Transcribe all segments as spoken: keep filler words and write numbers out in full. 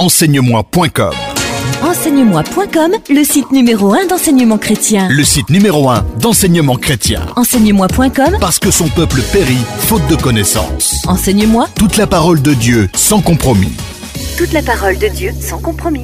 enseigne-moi point com. enseigne-moi point com, le site numéro un d'enseignement chrétien. Le site numéro un d'enseignement chrétien. enseigne-moi point com, Parce que son peuple périt faute de connaissance. Enseigne-moi Toute la parole de Dieu sans compromis. toute la parole de Dieu sans compromis.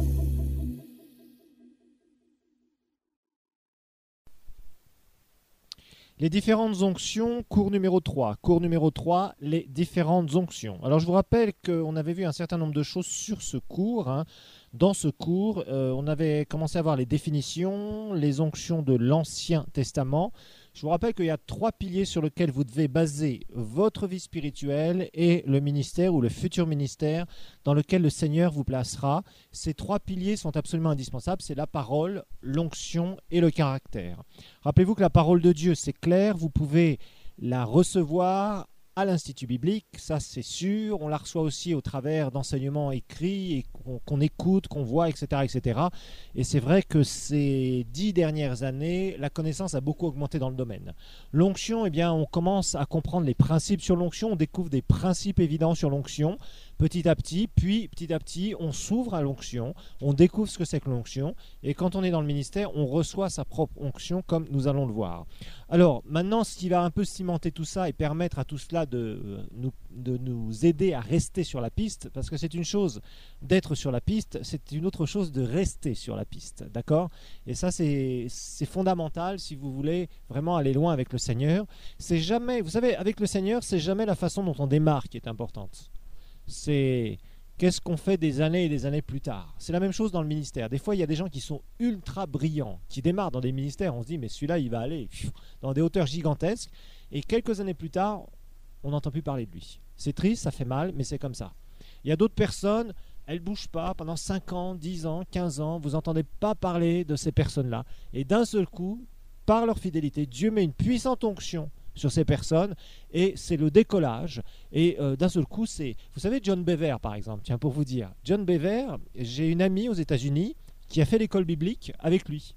Les différentes onctions, cours numéro trois. Cours numéro trois, les différentes onctions. Alors je vous rappelle qu'on avait vu un certain nombre de choses sur ce cours. Hein. Dans ce cours, euh, on avait commencé à voir les définitions, les onctions de l'Ancien Testament. Je vous rappelle qu'il y a trois piliers sur lesquels vous devez baser votre vie spirituelle et le ministère ou le futur ministère dans lequel le Seigneur vous placera. Ces trois piliers sont absolument indispensables, c'est la parole, l'onction et le caractère. Rappelez-vous que la parole de Dieu, c'est clair, vous pouvez la recevoir à l'Institut biblique, ça c'est sûr, on la reçoit aussi au travers d'enseignements écrits et qu'on, qu'on écoute, qu'on voit, et cetera, et cetera. Et c'est vrai que ces dix dernières années, la connaissance a beaucoup augmenté dans le domaine. L'onction, eh bien, on commence à comprendre les principes sur l'onction, on découvre des principes évidents sur l'onction, petit à petit, puis petit à petit, on s'ouvre à l'onction, on découvre ce que c'est que l'onction, et quand on est dans le ministère, on reçoit sa propre onction, comme nous allons le voir. Alors, maintenant, ce qui va un peu cimenter tout ça et permettre à tout cela de, euh, nous, de nous aider à rester sur la piste, parce que c'est une chose d'être sur la piste, c'est une autre chose de rester sur la piste, d'accord ? Et ça, c'est, c'est fondamental si vous voulez vraiment aller loin avec le Seigneur. C'est jamais, vous savez, avec le Seigneur, c'est jamais la façon dont on démarre qui est importante. C'est qu'est-ce qu'on fait des années et des années plus tard. C'est la même chose dans le ministère. Des fois, il y a des gens qui sont ultra brillants, qui démarrent dans des ministères, on se dit, mais celui-là, il va aller dans des hauteurs gigantesques, et quelques années plus tard, on n'entend plus parler de lui. C'est triste, ça fait mal, mais c'est comme ça. Il y a d'autres personnes, elles ne bougent pas pendant cinq ans, dix ans, quinze ans, vous n'entendez pas parler de ces personnes-là, et d'un seul coup, par leur fidélité, Dieu met une puissante onction sur ces personnes, et c'est le décollage, et euh, d'un seul coup, c'est... Vous savez, John Bever, par exemple, tiens, pour vous dire, John Bever, j'ai une amie aux États-Unis qui a fait l'école biblique avec lui.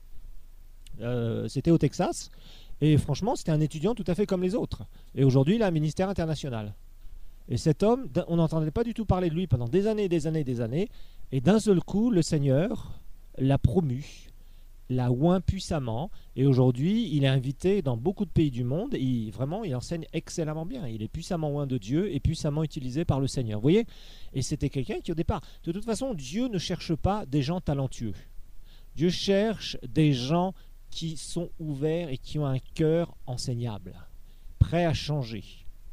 Euh, c'était au Texas, et franchement, c'était un étudiant tout à fait comme les autres. Et aujourd'hui, il a un ministère international. Et cet homme, on n'entendait pas du tout parler de lui pendant des années, des années, des années, et d'un seul coup, le Seigneur l'a promu, l'a oint puissamment, et aujourd'hui il est invité dans beaucoup de pays du monde, et il, vraiment il enseigne excellemment bien, il est puissamment oint de Dieu et puissamment utilisé par le Seigneur, vous voyez. Et c'était quelqu'un qui au départ, de toute façon, Dieu ne cherche pas des gens talentueux, Dieu cherche des gens qui sont ouverts et qui ont un cœur enseignable, prêt à changer.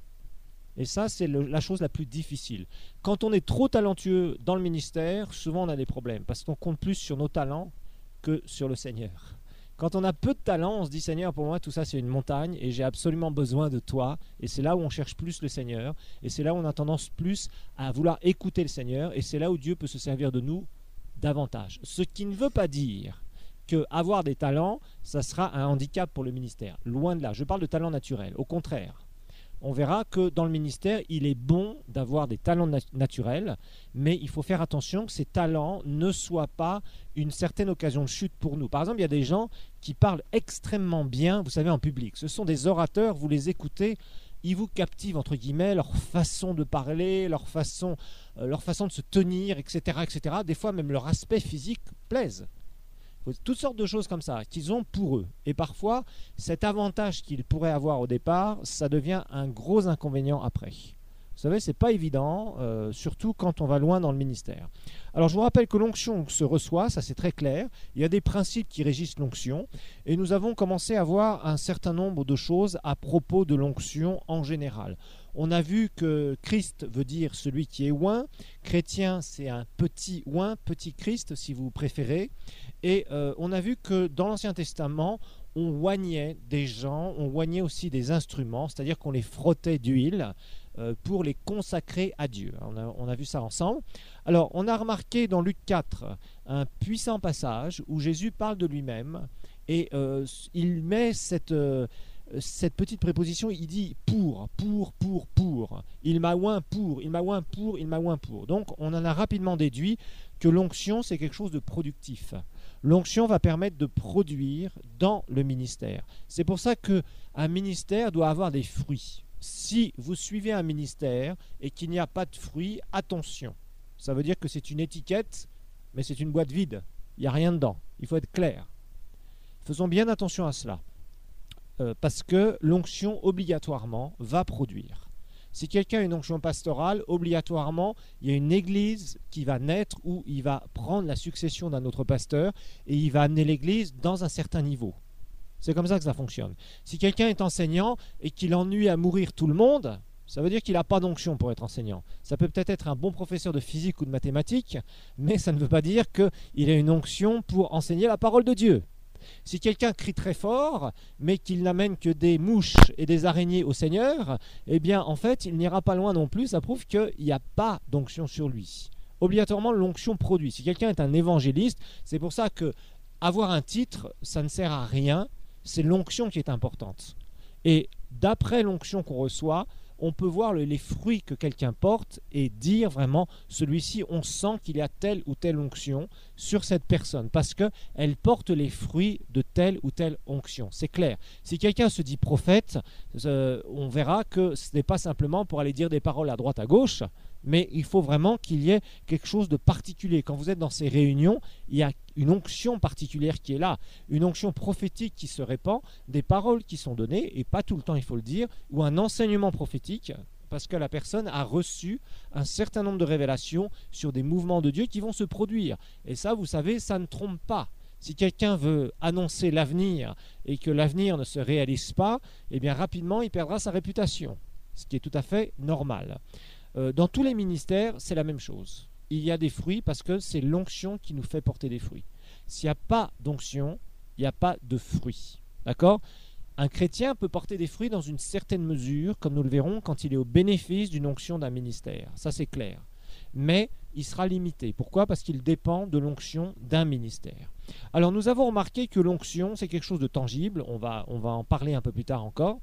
Et ça, c'est le, la chose la plus difficile. Quand on est trop talentueux dans le ministère, souvent on a des problèmes, parce qu'on compte plus sur nos talents que sur le Seigneur. Quand on a peu de talent, on se dit, Seigneur, pour moi tout ça c'est une montagne et j'ai absolument besoin de toi, et c'est là où on cherche plus le Seigneur, et c'est là où on a tendance plus à vouloir écouter le Seigneur, et c'est là où Dieu peut se servir de nous davantage. Ce qui ne veut pas dire qu'avoir des talents, ça sera un handicap pour le ministère. Loin de là, je parle de talent naturel. Au contraire, on verra que dans le ministère, il est bon d'avoir des talents nat- naturels, mais il faut faire attention que ces talents ne soient pas une certaine occasion de chute pour nous. Par exemple, il y a des gens qui parlent extrêmement bien, vous savez, en public. Ce sont des orateurs, vous les écoutez, ils vous captivent, entre guillemets, leur façon de parler, leur façon, euh, leur façon de se tenir, et cetera, et cetera. Des fois, même leur aspect physique plaise. Toutes sortes de choses comme ça qu'ils ont pour eux. Et parfois, cet avantage qu'ils pourraient avoir au départ, ça devient un gros inconvénient après. Vous savez, c'est pas évident, euh, surtout quand on va loin dans le ministère. Alors, je vous rappelle que l'onction se reçoit, ça c'est très clair. Il y a des principes qui régissent l'onction. Et nous avons commencé à voir un certain nombre de choses à propos de l'onction en général. On a vu que Christ veut dire celui qui est oint. Chrétien, c'est un petit oint, petit Christ si vous préférez. Et euh, on a vu que dans l'Ancien Testament, on oignait des gens, on oignait aussi des instruments, c'est-à-dire qu'on les frottait d'huile euh, pour les consacrer à Dieu. On a, on a vu ça ensemble. Alors, on a remarqué dans Luc quatre un puissant passage où Jésus parle de lui-même et euh, il met cette... Euh, cette petite préposition, il dit pour, pour, pour, pour. Il m'a oint pour, il m'a oint pour, il m'a oint pour. Donc, on en a rapidement déduit que l'onction, c'est quelque chose de productif. L'onction va permettre de produire dans le ministère. C'est pour ça qu'un ministère doit avoir des fruits. Si vous suivez un ministère et qu'il n'y a pas de fruits, attention. Ça veut dire que c'est une étiquette, mais c'est une boîte vide. Il n'y a rien dedans. Il faut être clair. Faisons bien attention à cela. Euh, parce que l'onction, obligatoirement, va produire. Si quelqu'un a une onction pastorale, obligatoirement, il y a une église qui va naître où il va prendre la succession d'un autre pasteur et il va amener l'église dans un certain niveau. C'est comme ça que ça fonctionne. Si quelqu'un est enseignant et qu'il ennuie à mourir tout le monde, ça veut dire qu'il n'a pas d'onction pour être enseignant. Ça peut peut-être être un bon professeur de physique ou de mathématiques, mais ça ne veut pas dire qu'il a une onction pour enseigner la parole de Dieu. Si quelqu'un crie très fort, mais qu'il n'amène que des mouches et des araignées au Seigneur, eh bien, en fait, il n'ira pas loin non plus. Ça prouve qu'il n'y a pas d'onction sur lui. Obligatoirement, l'onction produit. Si quelqu'un est un évangéliste, c'est pour ça que avoir un titre, ça ne sert à rien. C'est l'onction qui est importante. Et d'après l'onction qu'on reçoit, on peut voir le, les fruits que quelqu'un porte et dire vraiment, celui-ci, on sent qu'il y a telle ou telle onction sur cette personne, parce qu'elle porte les fruits de telle ou telle onction. C'est clair. Si quelqu'un se dit prophète, euh, on verra que ce n'est pas simplement pour aller dire des paroles à droite à gauche, mais il faut vraiment qu'il y ait quelque chose de particulier. Quand vous êtes dans ces réunions, il y a une onction particulière qui est là, une onction prophétique qui se répand, des paroles qui sont données, et pas tout le temps il faut le dire, ou un enseignement prophétique, parce que la personne a reçu un certain nombre de révélations sur des mouvements de Dieu qui vont se produire. Et ça, vous savez, ça ne trompe pas. Si quelqu'un veut annoncer l'avenir et que l'avenir ne se réalise pas, eh bien rapidement il perdra sa réputation, ce qui est tout à fait normal. Euh, dans tous les ministères, c'est la même chose. Il y a des fruits parce que c'est l'onction qui nous fait porter des fruits. S'il n'y a pas d'onction, il n'y a pas de fruits. D'accord ? Un chrétien peut porter des fruits dans une certaine mesure, comme nous le verrons, quand il est au bénéfice d'une onction d'un ministère. Ça, c'est clair. Mais il sera limité. Pourquoi ? Parce qu'il dépend de l'onction d'un ministère. Alors, nous avons remarqué que l'onction, c'est quelque chose de tangible. On va, on va en parler un peu plus tard encore.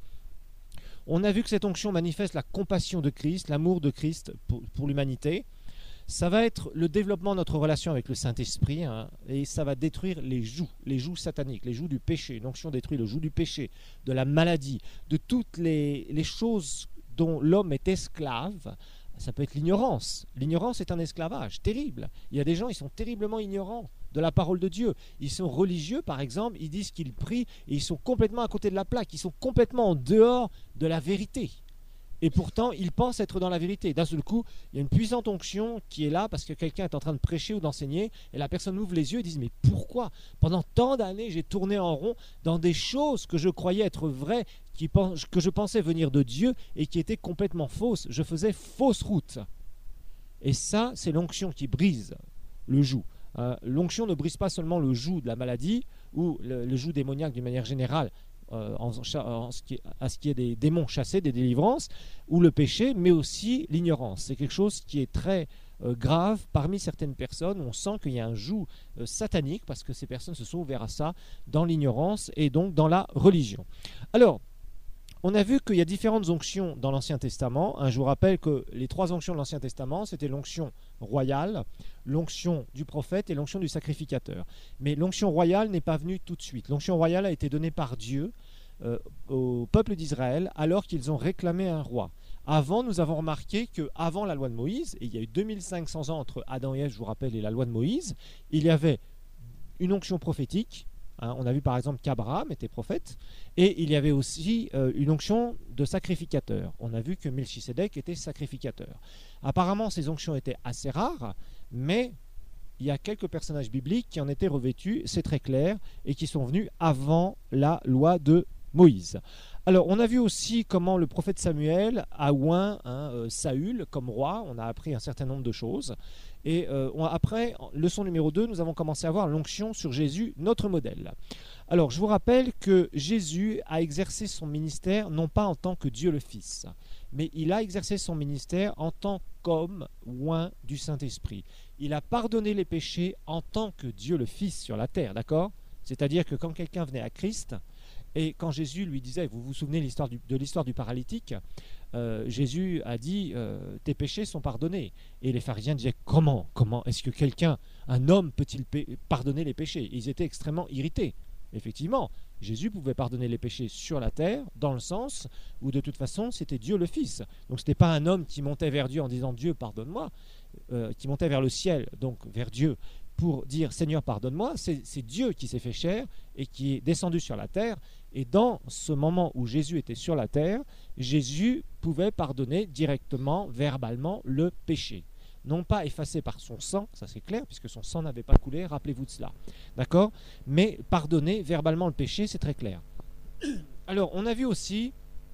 On a vu que cette onction manifeste la compassion de Christ, l'amour de Christ pour, pour l'humanité. Ça va être le développement de notre relation avec le Saint-Esprit, hein, et ça va détruire les jougs, les jougs sataniques, les jougs du péché. L'onction détruit le joug du péché, de la maladie, de toutes les, les choses dont l'homme est esclave. Ça peut être l'ignorance. L'ignorance est un esclavage terrible. Il y a des gens, ils sont terriblement ignorants de la parole de Dieu. Ils sont religieux, par exemple, ils disent qu'ils prient et ils sont complètement à côté de la plaque. Ils sont complètement en dehors de la vérité. Et pourtant, ils pensent être dans la vérité. D'un seul coup, il y a une puissante onction qui est là parce que quelqu'un est en train de prêcher ou d'enseigner et la personne ouvre les yeux et dit « Mais pourquoi ? Pendant tant d'années, j'ai tourné en rond dans des choses que je croyais être vraies, qui, que je pensais venir de Dieu et qui étaient complètement fausses. Je faisais fausse route. » Et ça, c'est l'onction qui brise le joug. Euh, l'onction ne brise pas seulement le joug de la maladie ou le, le joug démoniaque d'une manière générale, Euh, en, en ce qui, à ce qui est des démons chassés, des délivrances, ou le péché, mais aussi l'ignorance. C'est quelque chose qui est très euh, grave parmi certaines personnes. On sent qu'il y a un joug euh, satanique parce que ces personnes se sont ouvertes à ça dans l'ignorance et donc dans la religion. Alors, on a vu qu'il y a différentes onctions dans l'Ancien Testament. Hein, je vous rappelle que les trois onctions de l'Ancien Testament, c'était l'onction royale, l'onction du prophète et l'onction du sacrificateur. Mais l'onction royale n'est pas venue tout de suite. L'onction royale a été donnée par Dieu euh, au peuple d'Israël alors qu'ils ont réclamé un roi. Avant, nous avons remarqué qu'avant la loi de Moïse, et il y a eu deux mille cinq cents ans entre Adam et Ève, je vous rappelle, et la loi de Moïse, il y avait une onction prophétique. Hein, on a vu par exemple qu'Abraham était prophète, et il y avait aussi euh, une onction de sacrificateur. On a vu que Melchisédek était sacrificateur. Apparemment, ces onctions étaient assez rares, mais il y a quelques personnages bibliques qui en étaient revêtus, c'est très clair, et qui sont venus avant la loi de Moïse. Alors, on a vu aussi comment le prophète Samuel a oint hein, euh, Saül comme roi. On a appris un certain nombre de choses. Et euh, on, après, leçon numéro deux, nous avons commencé à voir l'onction sur Jésus, notre modèle. Alors, je vous rappelle que Jésus a exercé son ministère non pas en tant que Dieu le Fils, mais il a exercé son ministère en tant qu'homme oint du Saint-Esprit. Il a pardonné les péchés en tant que Dieu le Fils sur la terre, d'accord ? C'est-à-dire que quand quelqu'un venait à Christ, et quand Jésus lui disait, vous vous souvenez l'histoire du, de l'histoire du paralytique, euh, Jésus a dit, euh, tes péchés sont pardonnés. Et les pharisiens disaient, comment Comment est-ce que quelqu'un, un homme, peut-il pardonner les péchés ? Ils étaient extrêmement irrités. Effectivement, Jésus pouvait pardonner les péchés sur la terre, dans le sens où de toute façon c'était Dieu le Fils. Donc ce n'était pas un homme qui montait vers Dieu en disant Dieu pardonne-moi, euh, qui montait vers le ciel, donc vers Dieu, pour dire Seigneur pardonne-moi. C'est, c'est Dieu qui s'est fait chair et qui est descendu sur la terre. Et dans ce moment où Jésus était sur la terre, Jésus pouvait pardonner directement, verbalement, le péché. Non pas effacé par son sang, ça c'est clair, puisque son sang n'avait pas coulé, rappelez-vous de cela. D'accord ? Mais pardonner verbalement le péché, c'est très clair. Alors, on a vu aussi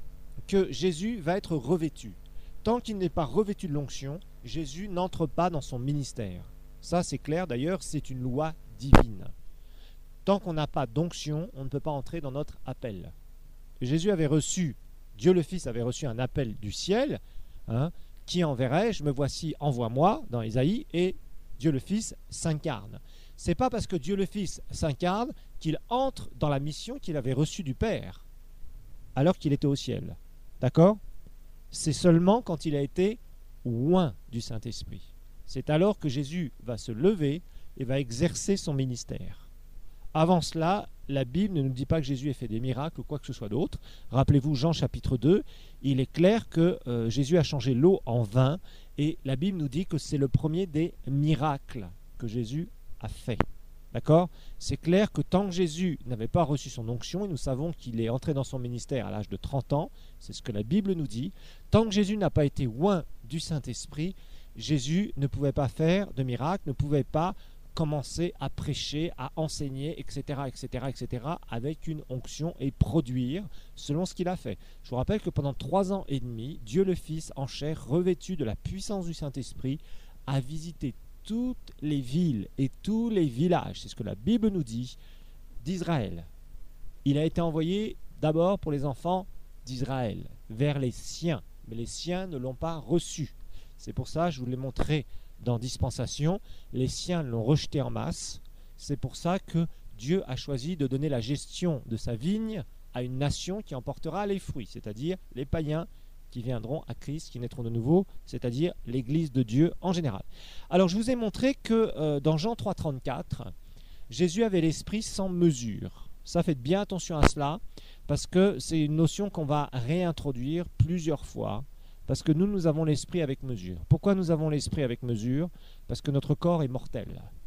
que Jésus va être revêtu. Tant qu'il n'est pas revêtu de l'onction, Jésus n'entre pas dans son ministère. Ça c'est clair, d'ailleurs, c'est une loi divine. Tant qu'on n'a pas d'onction, on ne peut pas entrer dans notre appel. Jésus avait reçu, Dieu le Fils avait reçu un appel du ciel, hein, qui enverrai-je, me voici, envoie-moi, dans Ésaïe, et Dieu le Fils s'incarne. Ce n'est pas parce que Dieu le Fils s'incarne qu'il entre dans la mission qu'il avait reçue du Père, alors qu'il était au ciel. D'accord ? C'est seulement quand il a été oint du Saint-Esprit. C'est alors que Jésus va se lever et va exercer son ministère. Avant cela, la Bible ne nous dit pas que Jésus ait fait des miracles ou quoi que ce soit d'autre. Rappelez-vous Jean chapitre deux, il est clair que euh, Jésus a changé l'eau en vin et la Bible nous dit que c'est le premier des miracles que Jésus a fait. D'accord ? C'est clair que tant que Jésus n'avait pas reçu son onction, et nous savons qu'il est entré dans son ministère à l'âge de trente ans, c'est ce que la Bible nous dit, tant que Jésus n'a pas été oint du Saint-Esprit, Jésus ne pouvait pas faire de miracles, ne pouvait pas commencer à prêcher, à enseigner, et cetera, et cetera, et cetera, avec une onction et produire selon ce qu'il a fait. Je vous rappelle que pendant trois ans et demi, Dieu le Fils en chair, revêtu de la puissance du Saint-Esprit, a visité toutes les villes et tous les villages, c'est ce que la Bible nous dit, d'Israël. Il a été envoyé d'abord pour les enfants d'Israël, vers les siens, mais les siens ne l'ont pas reçu. C'est pour ça, je vous l'ai montré dans Dispensation, les siens l'ont rejeté en masse. C'est pour ça que Dieu a choisi de donner la gestion de sa vigne à une nation qui en portera les fruits, c'est-à-dire les païens qui viendront à Christ, qui naîtront de nouveau, c'est-à-dire l'Église de Dieu en général. Alors je vous ai montré que euh, dans Jean trois trente-quatre, Jésus avait l'esprit sans mesure. Ça, faites bien attention à cela, parce que c'est une notion qu'on va réintroduire plusieurs fois. Parce que nous, nous avons l'esprit avec mesure. Pourquoi nous avons l'esprit avec mesure ? Parce que notre corps est mortel.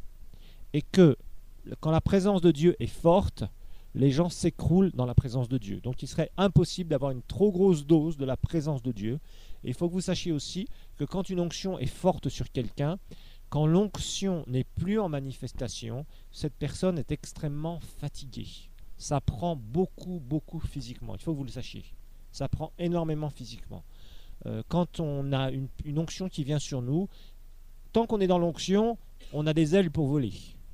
Et que quand la présence de Dieu est forte, les gens s'écroulent dans la présence de Dieu. Donc il serait impossible d'avoir une trop grosse dose de la présence de Dieu. Et il faut que vous sachiez aussi que quand une onction est forte sur quelqu'un, quand l'onction n'est plus en manifestation, cette personne est extrêmement fatiguée. Ça prend beaucoup, beaucoup physiquement. Il faut que vous le sachiez. Ça prend énormément physiquement. Euh, quand on a une, une onction qui vient sur nous, tant qu'on est dans l'onction, on a des ailes pour voler.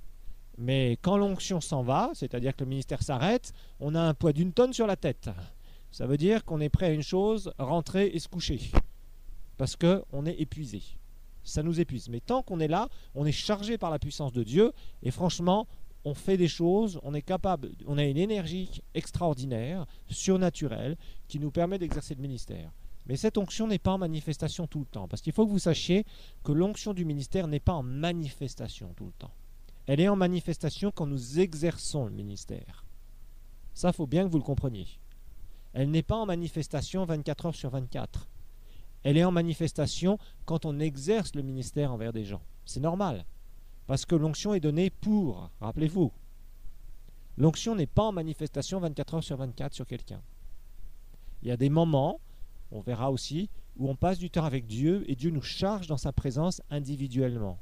Mais quand l'onction s'en va, c'est-à-dire que le ministère s'arrête, on a un poids d'une tonne sur la tête. Ça veut dire qu'on est prêt à une chose, rentrer et se coucher. Parce qu'on est épuisé. Ça nous épuise. Mais tant qu'on est là, on est chargé par la puissance de Dieu. Et franchement, on fait des choses, on est capable, on a une énergie extraordinaire, surnaturelle, qui nous permet d'exercer le ministère. Mais cette onction n'est pas en manifestation tout le temps. Parce qu'il faut que vous sachiez que l'onction du ministère n'est pas en manifestation tout le temps. Elle est en manifestation quand nous exerçons le ministère. Ça, il faut bien que vous le compreniez. Elle n'est pas en manifestation vingt-quatre heures sur vingt-quatre. Elle est en manifestation quand on exerce le ministère envers des gens. C'est normal. Parce que l'onction est donnée pour, rappelez-vous. L'onction n'est pas en manifestation vingt-quatre heures sur vingt-quatre sur quelqu'un. Il y a des moments, on verra aussi, où on passe du temps avec Dieu et Dieu nous charge dans sa présence individuellement.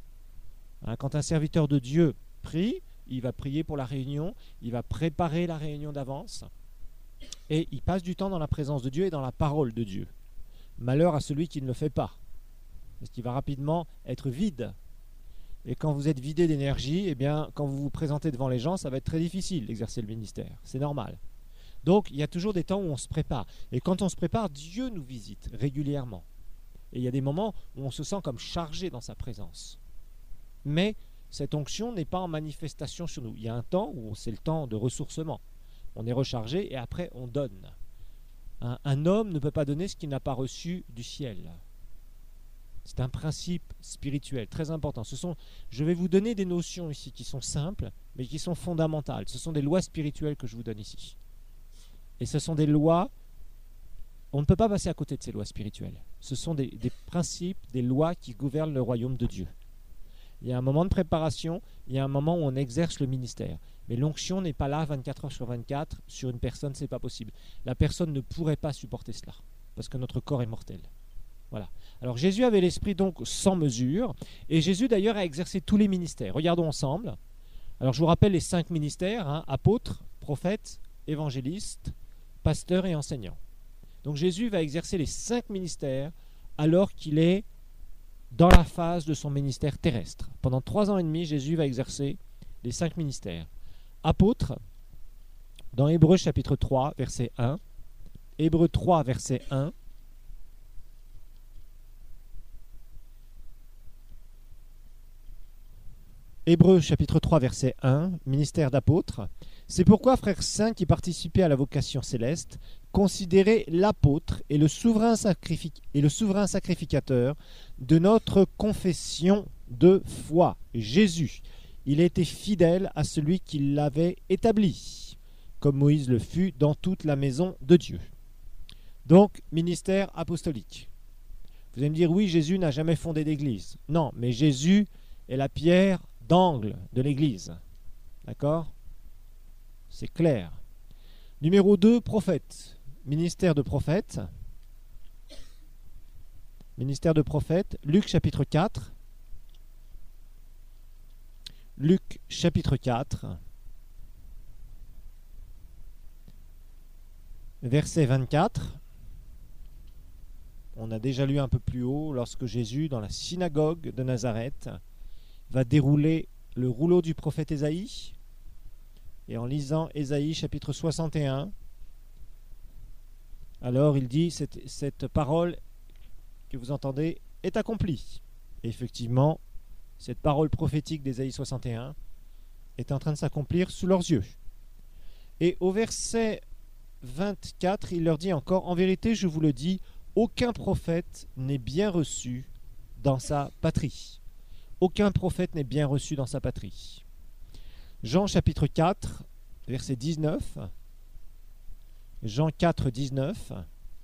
Hein, quand un serviteur de Dieu prie, il va prier pour la réunion, il va préparer la réunion d'avance et il passe du temps dans la présence de Dieu et dans la parole de Dieu. Malheur à celui qui ne le fait pas, parce qu'il va rapidement être vide. Et quand vous êtes vidé d'énergie, eh bien, quand vous vous présentez devant les gens, ça va être très difficile d'exercer le ministère. C'est normal. Donc, il y a toujours des temps où on se prépare. Et quand on se prépare, Dieu nous visite régulièrement. Et il y a des moments où on se sent comme chargé dans sa présence. Mais cette onction n'est pas en manifestation sur nous. Il y a un temps où c'est le temps de ressourcement. On est rechargé et après on donne. Un, un homme ne peut pas donner ce qu'il n'a pas reçu du ciel. C'est un principe spirituel très important. Ce sont, je vais vous donner des notions ici qui sont simples, mais qui sont fondamentales. Ce sont des lois spirituelles que je vous donne ici. Et ce sont des lois, on ne peut pas passer à côté de ces lois spirituelles. Ce sont des, des principes, des lois qui gouvernent le royaume de Dieu. Il y a un moment de préparation, il y a un moment où on exerce le ministère. Mais l'onction n'est pas là vingt-quatre heures sur vingt-quatre. Sur une personne, ce n'est pas possible. La personne ne pourrait pas supporter cela, parce que notre corps est mortel. Voilà. Alors Jésus avait l'esprit donc sans mesure, et Jésus d'ailleurs a exercé tous les ministères. Regardons ensemble. Alors je vous rappelle les cinq ministères, hein, apôtres, prophètes, évangélistes, pasteurs et enseignants. Donc Jésus va exercer les cinq ministères alors qu'il est dans la phase de son ministère terrestre. Pendant trois ans et demi, Jésus va exercer les cinq ministères. Apôtres, dans Hébreux chapitre trois, verset un, Hébreux trois, verset un, Hébreux chapitre trois, verset un, ministère d'apôtre. C'est pourquoi, frères saints qui participaient à la vocation céleste, considérez l'apôtre et le souverain, sacrific- et le souverain sacrificateur de notre confession de foi, Jésus. Il était fidèle à celui qui l'avait établi, comme Moïse le fut dans toute la maison de Dieu. Donc, ministère apostolique. Vous allez me dire, oui, Jésus n'a jamais fondé d'église. Non, mais Jésus est la pierre d'angle de l'église. D'accord ? C'est clair. Numéro deux, prophète. Ministère de prophète. Ministère de prophète. Luc chapitre quatre. Luc chapitre quatre. Verset vingt-quatre. On a déjà lu un peu plus haut lorsque Jésus, dans la synagogue de Nazareth, va dérouler le rouleau du prophète Ésaïe. Et en lisant Ésaïe chapitre soixante et un, alors il dit cette, cette parole que vous entendez est accomplie. Et effectivement, cette parole prophétique d'Ésaïe soixante et un est en train de s'accomplir sous leurs yeux. Et au verset vingt-quatre, il leur dit encore, en vérité, je vous le dis, aucun prophète n'est bien reçu dans sa patrie. Aucun prophète n'est bien reçu dans sa patrie. Jean chapitre quatre, verset dix-neuf. Jean quatre, dix-neuf.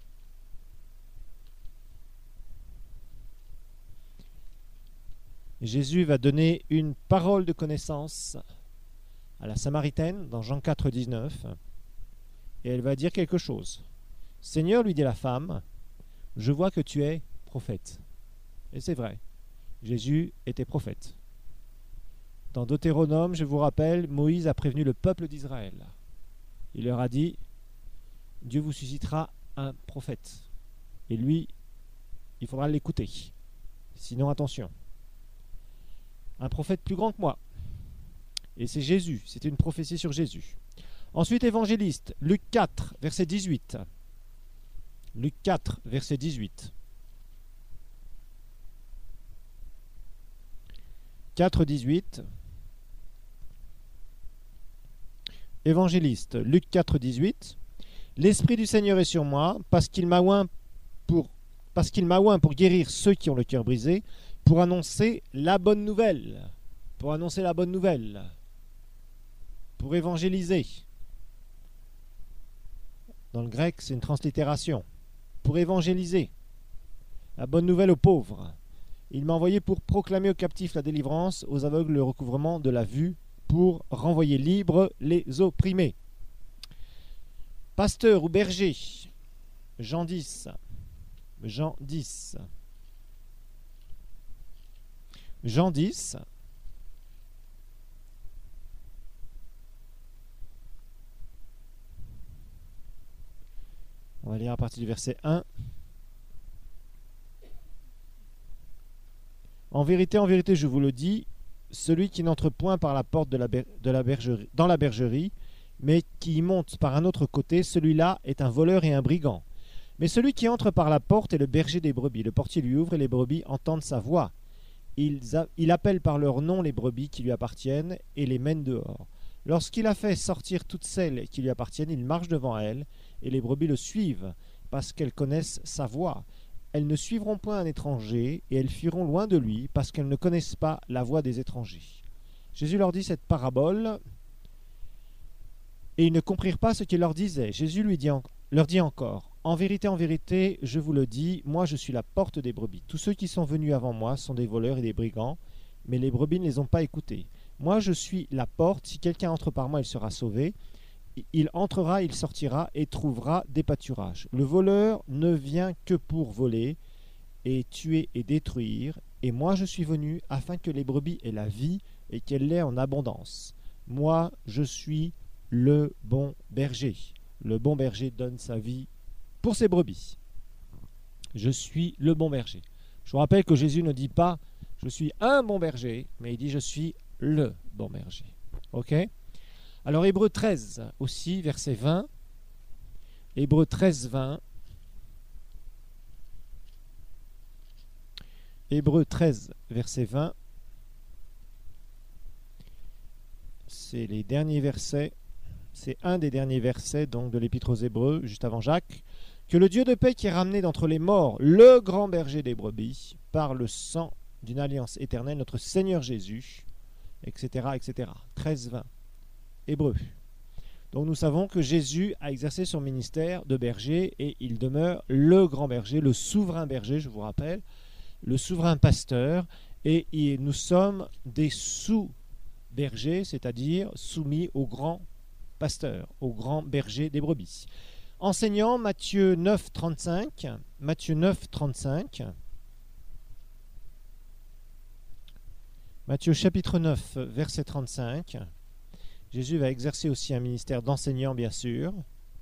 Jésus va donner une parole de connaissance à la Samaritaine dans Jean quatre, dix-neuf. Et elle va dire quelque chose. Seigneur, lui dit la femme, je vois que tu es prophète. Et c'est vrai. Jésus était prophète. Dans Deutéronome, je vous rappelle, Moïse a prévenu le peuple d'Israël. Il leur a dit, Dieu vous suscitera un prophète. Et lui, il faudra l'écouter. Sinon, attention. Un prophète plus grand que moi. Et c'est Jésus. C'était une prophétie sur Jésus. Ensuite, évangéliste, Luc quatre, verset dix-huit. Luc quatre, verset dix-huit. quatre, dix-huit. Évangéliste, Luc quatre, dix-huit. L'Esprit du Seigneur est sur moi, parce qu'il m'a oint pour, parce qu'il m'a oint pour guérir ceux qui ont le cœur brisé, pour annoncer la bonne nouvelle. Pour annoncer la bonne nouvelle. Pour évangéliser. Dans le grec, c'est une translittération. Pour évangéliser. La bonne nouvelle aux pauvres. Il m'a envoyé pour proclamer aux captifs la délivrance, aux aveugles le recouvrement de la vue, pour renvoyer libres les opprimés. Pasteur ou berger, Jean dix. Jean dix. Jean dix. On va lire à partir du verset un. En vérité, en vérité, je vous le dis, celui qui n'entre point par la porte de la, ber- de la bergerie, dans la bergerie, mais qui y monte par un autre côté, celui-là est un voleur et un brigand. Mais celui qui entre par la porte est le berger des brebis. Le portier lui ouvre et les brebis entendent sa voix. Il, a, il appelle par leur nom les brebis qui lui appartiennent et les mène dehors. Lorsqu'il a fait sortir toutes celles qui lui appartiennent, il marche devant elles, et les brebis le suivent, parce qu'elles connaissent sa voix. elles ne suivront point un étranger, et elles fuiront loin de lui, parce qu'elles ne connaissent pas la voix des étrangers. » Jésus leur dit cette parabole, et ils ne comprirent pas ce qu'il leur disait. Jésus lui dit en, leur dit encore, « En vérité, en vérité, je vous le dis, moi je suis la porte des brebis. Tous ceux qui sont venus avant moi sont des voleurs et des brigands, mais les brebis ne les ont pas écoutés. Moi je suis la porte, si quelqu'un entre par moi, il sera sauvé. Il entrera, il sortira et trouvera des pâturages. Le voleur ne vient que pour voler et tuer et détruire, et moi je suis venu afin que les brebis aient la vie et qu'elle l'ait en abondance. Moi je suis le bon berger. Le bon berger donne sa vie pour ses brebis. Je suis le bon berger. Je vous rappelle que Jésus ne dit pas « je suis un bon berger », mais il dit « je suis le bon berger ». Ok ? Alors Hébreux treize aussi, verset vingt. Hébreux treize, vingt. Hébreux treize, verset vingt. C'est les derniers versets. C'est un des derniers versets donc de l'Épître aux Hébreux, juste avant Jacques. Que le Dieu de paix qui est ramené d'entre les morts, le grand berger des brebis, par le sang d'une alliance éternelle, notre Seigneur Jésus, et cetera, et cetera. treize, vingt. Hébreux. Donc nous savons que Jésus a exercé son ministère de berger et il demeure le grand berger, le souverain berger, je vous rappelle, le souverain pasteur, et nous sommes des sous-bergers, c'est-à-dire soumis au grand pasteur, au grand berger des brebis. Enseignant Matthieu neuf, trente-cinq, Matthieu neuf, trente-cinq, Matthieu chapitre neuf, verset trente-cinq. Jésus va exercer aussi un ministère d'enseignant, bien sûr.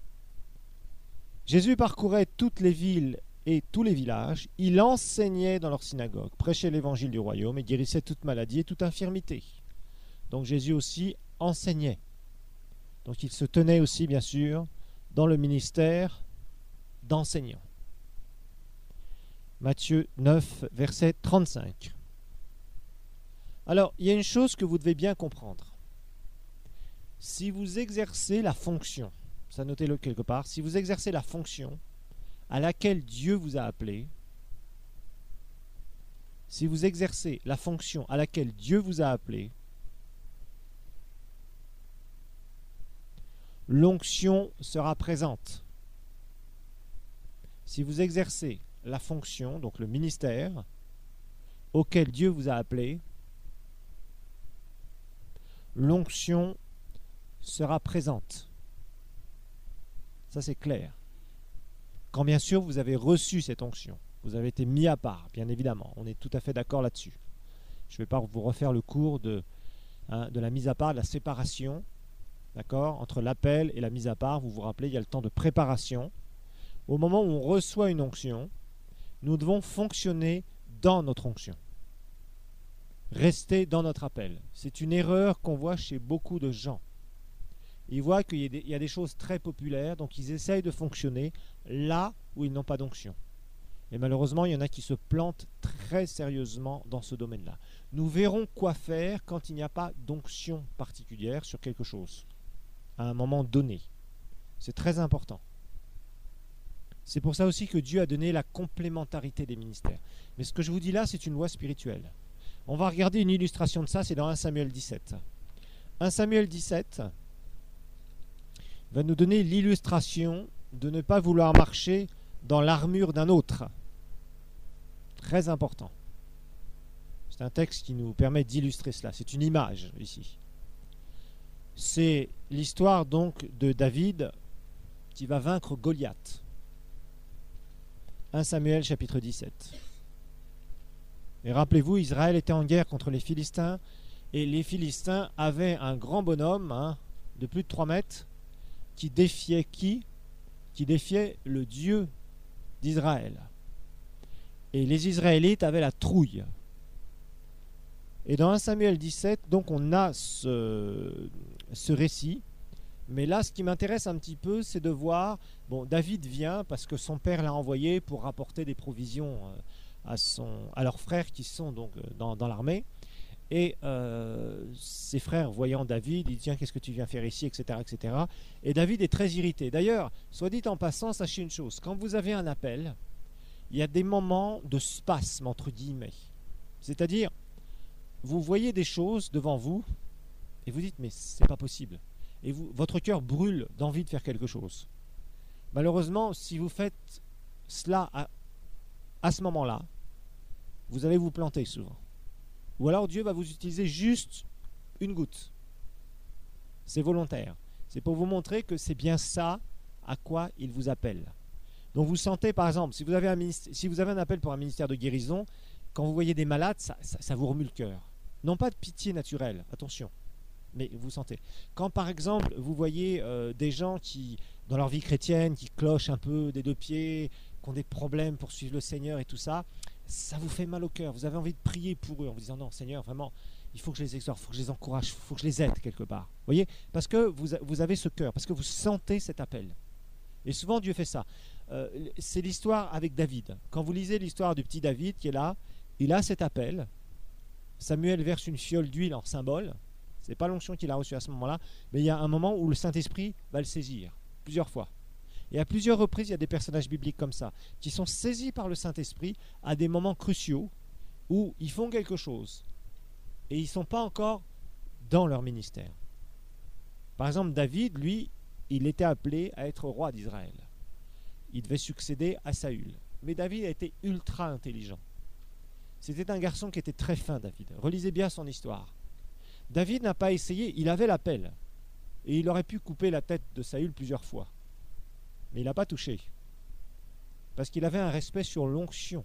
Jésus parcourait toutes les villes et tous les villages. Il enseignait dans leurs synagogues, prêchait l'évangile du royaume et guérissait toute maladie et toute infirmité. Donc Jésus aussi enseignait. Donc il se tenait aussi, bien sûr, dans le ministère d'enseignant. Matthieu neuf, verset trente-cinq. Alors, il y a une chose que vous devez bien comprendre. Si vous exercez la fonction, ça notez-le quelque part, si vous exercez la fonction à laquelle Dieu vous a appelé, si vous exercez la fonction à laquelle Dieu vous a appelé, l'onction sera présente. Si vous exercez la fonction, donc le ministère, auquel Dieu vous a appelé, l'onction sera présente. Ça, c'est clair. Quand bien sûr vous avez reçu cette onction, vous avez été mis à part, bien évidemment. On est tout à fait d'accord là-dessus. Je ne vais pas vous refaire le cours de, hein, de la mise à part, de la séparation, d'accord, entre l'appel et la mise à part. Vous vous rappelez, il y a le temps de préparation. Au moment où on reçoit une onction, nous devons fonctionner dans notre onction. Rester dans notre appel. C'est une erreur qu'on voit chez beaucoup de gens. Ils voient qu'il y a des, il y a des choses très populaires, donc ils essayent de fonctionner là où ils n'ont pas d'onction. Et malheureusement, il y en a qui se plantent très sérieusement dans ce domaine-là. Nous verrons quoi faire quand il n'y a pas d'onction particulière sur quelque chose, à un moment donné. C'est très important. C'est pour ça aussi que Dieu a donné la complémentarité des ministères. Mais ce que je vous dis là, c'est une loi spirituelle. On va regarder une illustration de ça, c'est dans un Samuel dix-sept. un Samuel dix-sept va nous donner l'illustration de ne pas vouloir marcher dans l'armure d'un autre. Très important. C'est un texte qui nous permet d'illustrer cela. C'est une image ici. C'est l'histoire donc de David qui va vaincre Goliath. un Samuel chapitre dix-sept. Et rappelez-vous, Israël était en guerre contre les Philistins et les Philistins avaient un grand bonhomme hein, de plus de trois mètres qui défiait qui? Qui défiait le Dieu d'Israël. Et les Israélites avaient la trouille. Et dans un Samuel dix-sept, donc on a ce, ce récit. Mais là, ce qui m'intéresse un petit peu, c'est de voir, bon, David vient parce que son père l'a envoyé pour rapporter des provisions à, son, à leurs frères qui sont donc dans, dans l'armée. Et euh, ses frères, voyant David, ils disent « Tiens, qu'est-ce que tu viens faire ici ?» et cetera, et cetera. Et David est très irrité. D'ailleurs, soit dit en passant, sachez une chose, quand vous avez un appel, il y a des moments de spasme, entre guillemets. C'est-à-dire, vous voyez des choses devant vous et vous dites, mais c'est pas possible. Et vous, votre cœur brûle d'envie de faire quelque chose. Malheureusement, si vous faites cela à, à ce moment-là, vous allez vous planter souvent. Ou alors Dieu va vous utiliser juste une goutte. C'est volontaire. C'est pour vous montrer que c'est bien ça à quoi il vous appelle. Donc vous sentez par exemple, si vous avez un, ministère, si vous avez un appel pour un ministère de guérison, quand vous voyez des malades, ça, ça, ça vous remue le cœur. Non pas de pitié naturelle, attention, mais vous sentez. Quand par exemple vous voyez euh, des gens qui, dans leur vie chrétienne, qui clochent un peu des deux pieds, qui ont des problèmes pour suivre le Seigneur et tout ça, ça vous fait mal au cœur. Vous avez envie de prier pour eux en vous disant non Seigneur, vraiment, il faut que je les exhorte, il faut que je les encourage, il faut que je les aide quelque part. Vous voyez, parce que vous, vous avez ce cœur, parce que vous sentez cet appel. Et souvent Dieu fait ça. Euh, c'est l'histoire avec David. Quand vous lisez l'histoire du petit David qui est là, il a cet appel. Samuel verse une fiole d'huile en symbole. Ce n'est pas l'onction qu'il a reçue à ce moment-là, mais il y a un moment où le Saint-Esprit va le saisir, plusieurs fois. Et à plusieurs reprises, il y a des personnages bibliques comme ça, qui sont saisis par le Saint-Esprit à des moments cruciaux où ils font quelque chose et ils ne sont pas encore dans leur ministère. Par exemple, David, lui, il était appelé à être roi d'Israël. Il devait succéder à Saül. Mais David a été ultra intelligent. C'était un garçon qui était très fin, David. Relisez bien son histoire. David n'a pas essayé, il avait l'appel. Et il aurait pu couper la tête de Saül plusieurs fois. Mais il n'a pas touché. Parce qu'il avait un respect sur l'onction.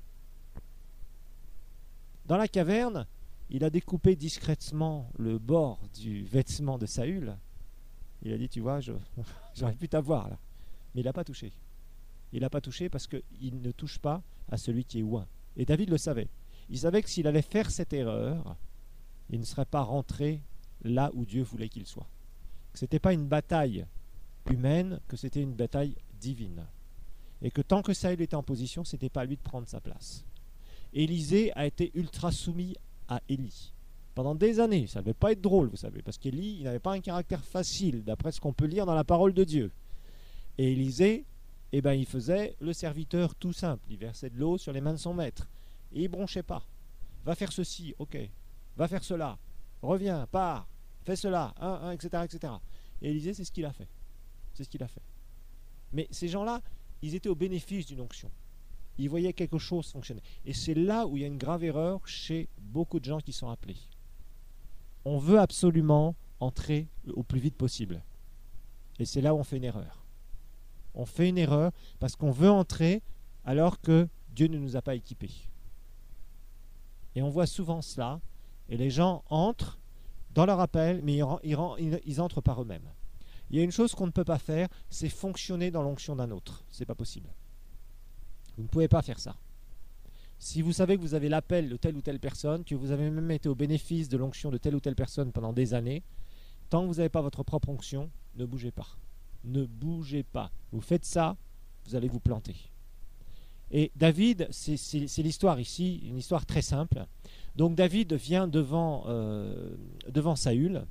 Dans la caverne, il a découpé discrètement le bord du vêtement de Saül. Il a dit, tu vois, je, j'aurais pu t'avoir là. Mais il n'a pas touché. Il n'a pas touché parce qu'il ne touche pas à celui qui est oint. Et David le savait. Il savait que s'il allait faire cette erreur, il ne serait pas rentré là où Dieu voulait qu'il soit. Que ce n'était pas une bataille humaine, que c'était une bataille divine. Et que tant que Saül était en position, ce n'était pas à lui de prendre sa place. Élisée a été ultra soumis à Élie. Pendant des années, ça ne devait pas être drôle, vous savez, parce qu'Élie, il n'avait pas un caractère facile, d'après ce qu'on peut lire dans la parole de Dieu. Et Élisée, eh ben, il faisait le serviteur tout simple. Il versait de l'eau sur les mains de son maître. Et il bronchait pas. Va faire ceci, ok. Va faire cela. Reviens, pars. Fais cela, hein, hein, et cetera, et cetera. Et Élisée, c'est ce qu'il a fait. C'est ce qu'il a fait. Mais ces gens-là, ils étaient au bénéfice d'une onction. Ils voyaient quelque chose fonctionner. Et c'est là où il y a une grave erreur chez beaucoup de gens qui sont appelés. On veut absolument entrer au plus vite possible. Et c'est là où on fait une erreur. On fait une erreur parce qu'on veut entrer alors que Dieu ne nous a pas équipés. Et on voit souvent cela. Et les gens entrent dans leur appel, mais ils, ils, ils entrent par eux-mêmes. Il y a une chose qu'on ne peut pas faire, c'est fonctionner dans l'onction d'un autre. Ce n'est pas possible. Vous ne pouvez pas faire ça. Si vous savez que vous avez l'appel de telle ou telle personne, que vous avez même été au bénéfice de l'onction de telle ou telle personne pendant des années, tant que vous n'avez pas votre propre onction, ne bougez pas. Ne bougez pas. Vous faites ça, vous allez vous planter. Et David, c'est, c'est, c'est l'histoire ici, une histoire très simple. Donc David vient devant, euh, devant Saül.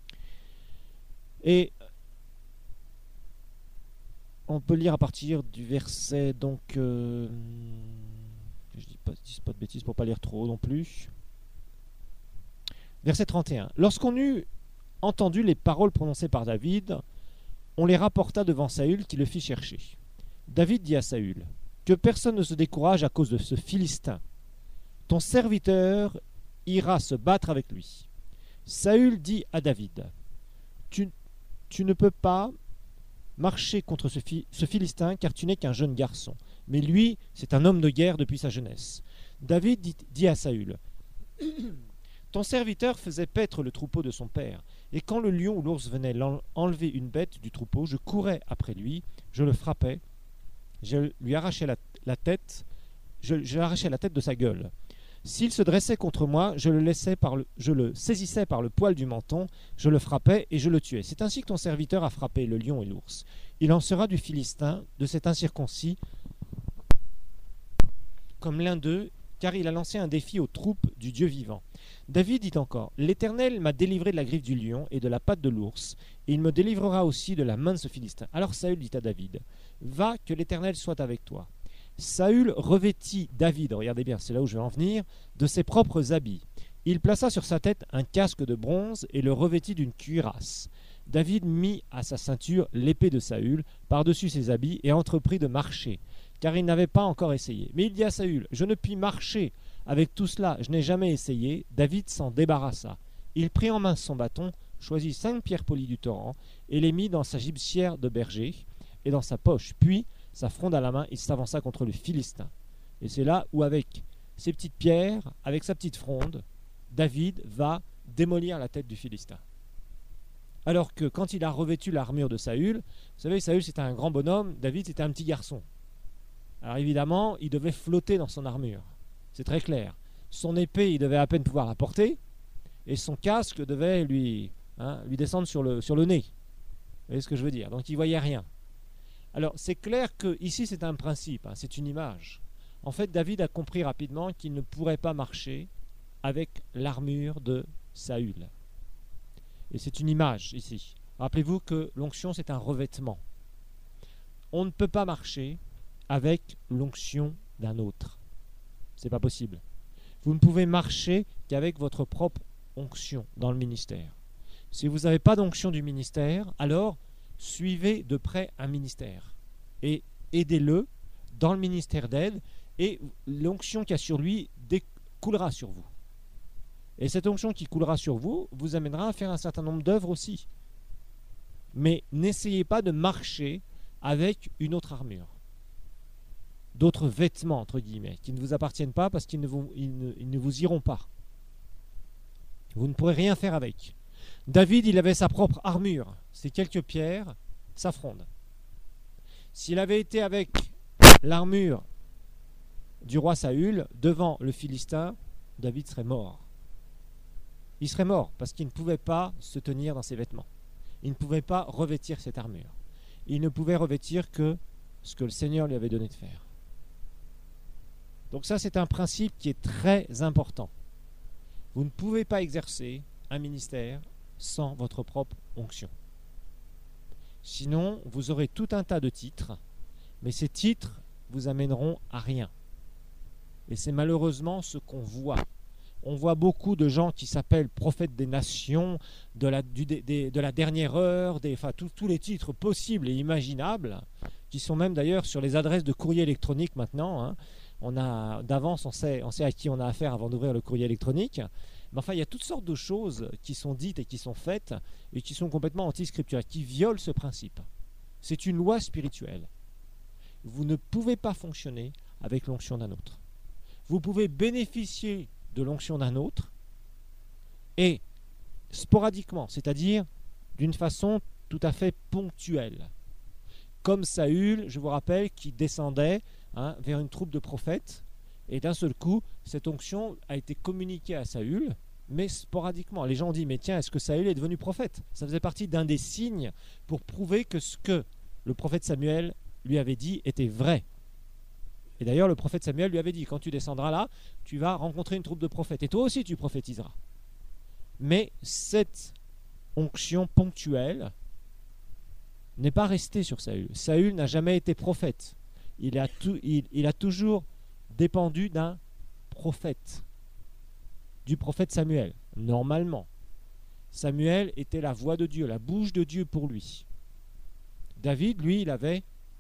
Et on peut lire à partir du verset, donc, euh, je ne dis pas, dis pas de bêtises pour ne pas lire trop non plus. Verset trente et un. Lorsqu'on eut entendu les paroles prononcées par David, on les rapporta devant Saül qui le fit chercher. David dit à Saül, que personne ne se décourage à cause de ce Philistin. Ton serviteur ira se battre avec lui. Saül dit à David, tu, tu ne peux pas marcher contre ce, ce Philistin, car tu n'es qu'un jeune garçon. Mais lui, c'est un homme de guerre depuis sa jeunesse. David dit, dit à Saül, ton serviteur faisait paître le troupeau de son père, et quand le lion ou l'ours venait enlever une bête du troupeau, je courais après lui, je le frappais, je lui arrachais la, la tête, je, je arrachais la tête de sa gueule. S'il se dressait contre moi, je le, laissais par le, je le saisissais par le poil du menton, je le frappais et je le tuais. C'est ainsi que ton serviteur a frappé le lion et l'ours. Il en sera du Philistin, de cet incirconcis, comme l'un d'eux, car il a lancé un défi aux troupes du Dieu vivant. David dit encore, l'Éternel m'a délivré de la griffe du lion et de la patte de l'ours, et il me délivrera aussi de la main de ce Philistin. Alors Saül dit à David, va, que l'Éternel soit avec toi. Saül revêtit David, regardez bien, c'est là où je vais en venir, de ses propres habits. Il plaça sur sa tête un casque de bronze et le revêtit d'une cuirasse. David mit à sa ceinture l'épée de Saül par-dessus ses habits et entreprit de marcher, car il n'avait pas encore essayé. Mais il dit à Saül, « Je ne puis marcher avec tout cela, je n'ai jamais essayé. » David s'en débarrassa. Il prit en main son bâton, choisit cinq pierres polies du torrent et les mit dans sa gibecière de berger et dans sa poche. Puis, sa fronde à la main, il s'avança contre le Philistin. Et c'est là où, avec ses petites pierres, avec sa petite fronde, David va démolir la tête du Philistin. Alors que quand il a revêtu l'armure de Saül, vous savez, Saül c'était un grand bonhomme, David c'était un petit garçon. Alors évidemment, il devait flotter dans son armure. C'est très clair. Son épée, il devait à peine pouvoir la porter, et son casque devait lui, hein, lui descendre sur le, sur le nez. Vous voyez ce que je veux dire? Donc il ne voyait rien. Alors c'est clair que ici c'est un principe, hein, c'est une image. En fait, David a compris rapidement qu'il ne pourrait pas marcher avec l'armure de Saül. Et c'est une image ici. Rappelez-vous que l'onction c'est un revêtement. On ne peut pas marcher avec l'onction d'un autre. C'est pas possible. Vous ne pouvez marcher qu'avec votre propre onction dans le ministère. Si vous n'avez pas d'onction du ministère, alors suivez de près un ministère et aidez-le dans le ministère d'aide et l'onction qu'il y a sur lui coulera sur vous. Et cette onction qui coulera sur vous vous amènera à faire un certain nombre d'œuvres aussi. Mais n'essayez pas de marcher avec une autre armure, d'autres vêtements, entre guillemets, qui ne vous appartiennent pas parce qu'ils ne vous, ils ne, ils ne vous iront pas. Vous ne pourrez rien faire avec. David, il avait sa propre armure, ses quelques pierres, sa fronde. S'il avait été avec l'armure du roi Saül devant le Philistin, David serait mort. Il serait mort parce qu'il ne pouvait pas se tenir dans ses vêtements. Il ne pouvait pas revêtir cette armure. Il ne pouvait revêtir que ce que le Seigneur lui avait donné de faire. Donc ça, c'est un principe qui est très important. Vous ne pouvez pas exercer un ministère sans votre propre onction. Sinon, vous aurez tout un tas de titres, mais ces titres vous amèneront à rien. Et c'est malheureusement ce qu'on voit. On voit beaucoup de gens qui s'appellent prophètes des nations, de la, du, des, de la dernière heure, des, enfin, tous, tous les titres possibles et imaginables, qui sont même d'ailleurs sur les adresses de courrier électronique maintenant. Hein. On a, d'avance, on sait, on sait à qui on a affaire avant d'ouvrir le courrier électronique. Mais enfin, il y a toutes sortes de choses qui sont dites et qui sont faites et qui sont complètement anti-scripturales, qui violent ce principe. C'est une loi spirituelle. Vous ne pouvez pas fonctionner avec l'onction d'un autre. Vous pouvez bénéficier de l'onction d'un autre et sporadiquement, c'est-à-dire d'une façon tout à fait ponctuelle. Comme Saül, je vous rappelle, qui descendait hein, vers une troupe de prophètes et d'un seul coup, cette onction a été communiquée à Saül, mais sporadiquement. Les gens ont dit, mais tiens, est-ce que Saül est devenu prophète? Ça faisait partie d'un des signes pour prouver que ce que le prophète Samuel lui avait dit était vrai. Et d'ailleurs, le prophète Samuel lui avait dit, quand tu descendras là, tu vas rencontrer une troupe de prophètes. Et toi aussi, tu prophétiseras. Mais cette onction ponctuelle n'est pas restée sur Saül. Saül n'a jamais été prophète. Il a, tout, il, il a toujours dépendu d'un prophète, du prophète Samuel. Normalement, Samuel était la voix de Dieu, la bouche de Dieu pour lui. David, lui, il avait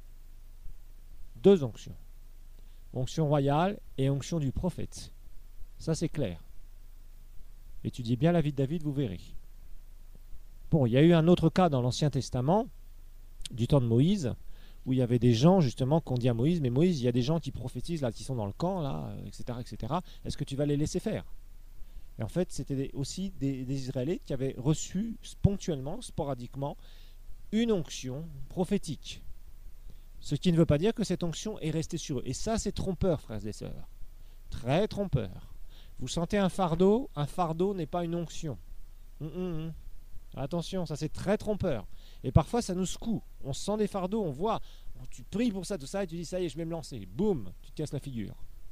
deux onctions. Onction royale et onction du prophète. Ça, c'est clair. Étudiez bien la vie de David, vous verrez. Bon, il y a eu un autre cas dans l'Ancien Testament, du temps de Moïse, où il y avait des gens, justement, qu'on dit à Moïse, mais Moïse, il y a des gens qui prophétisent, là, qui sont dans le camp, là, et cetera, et cetera. Est-ce que tu vas les laisser faire? Et en fait, c'était aussi des, des Israélites qui avaient reçu ponctuellement, sporadiquement, une onction prophétique. Ce qui ne veut pas dire que cette onction est restée sur eux. Et ça, c'est trompeur, frères et sœurs. Très trompeur. Vous sentez un fardeau? Un fardeau n'est pas une onction. Hum, hum, hum. Attention, ça c'est très trompeur. Et parfois, ça nous secoue. On sent des fardeaux, on voit. Tu pries pour ça, tout ça, et tu dis, ça y est, je vais me lancer. Boum, tu te casses la figure.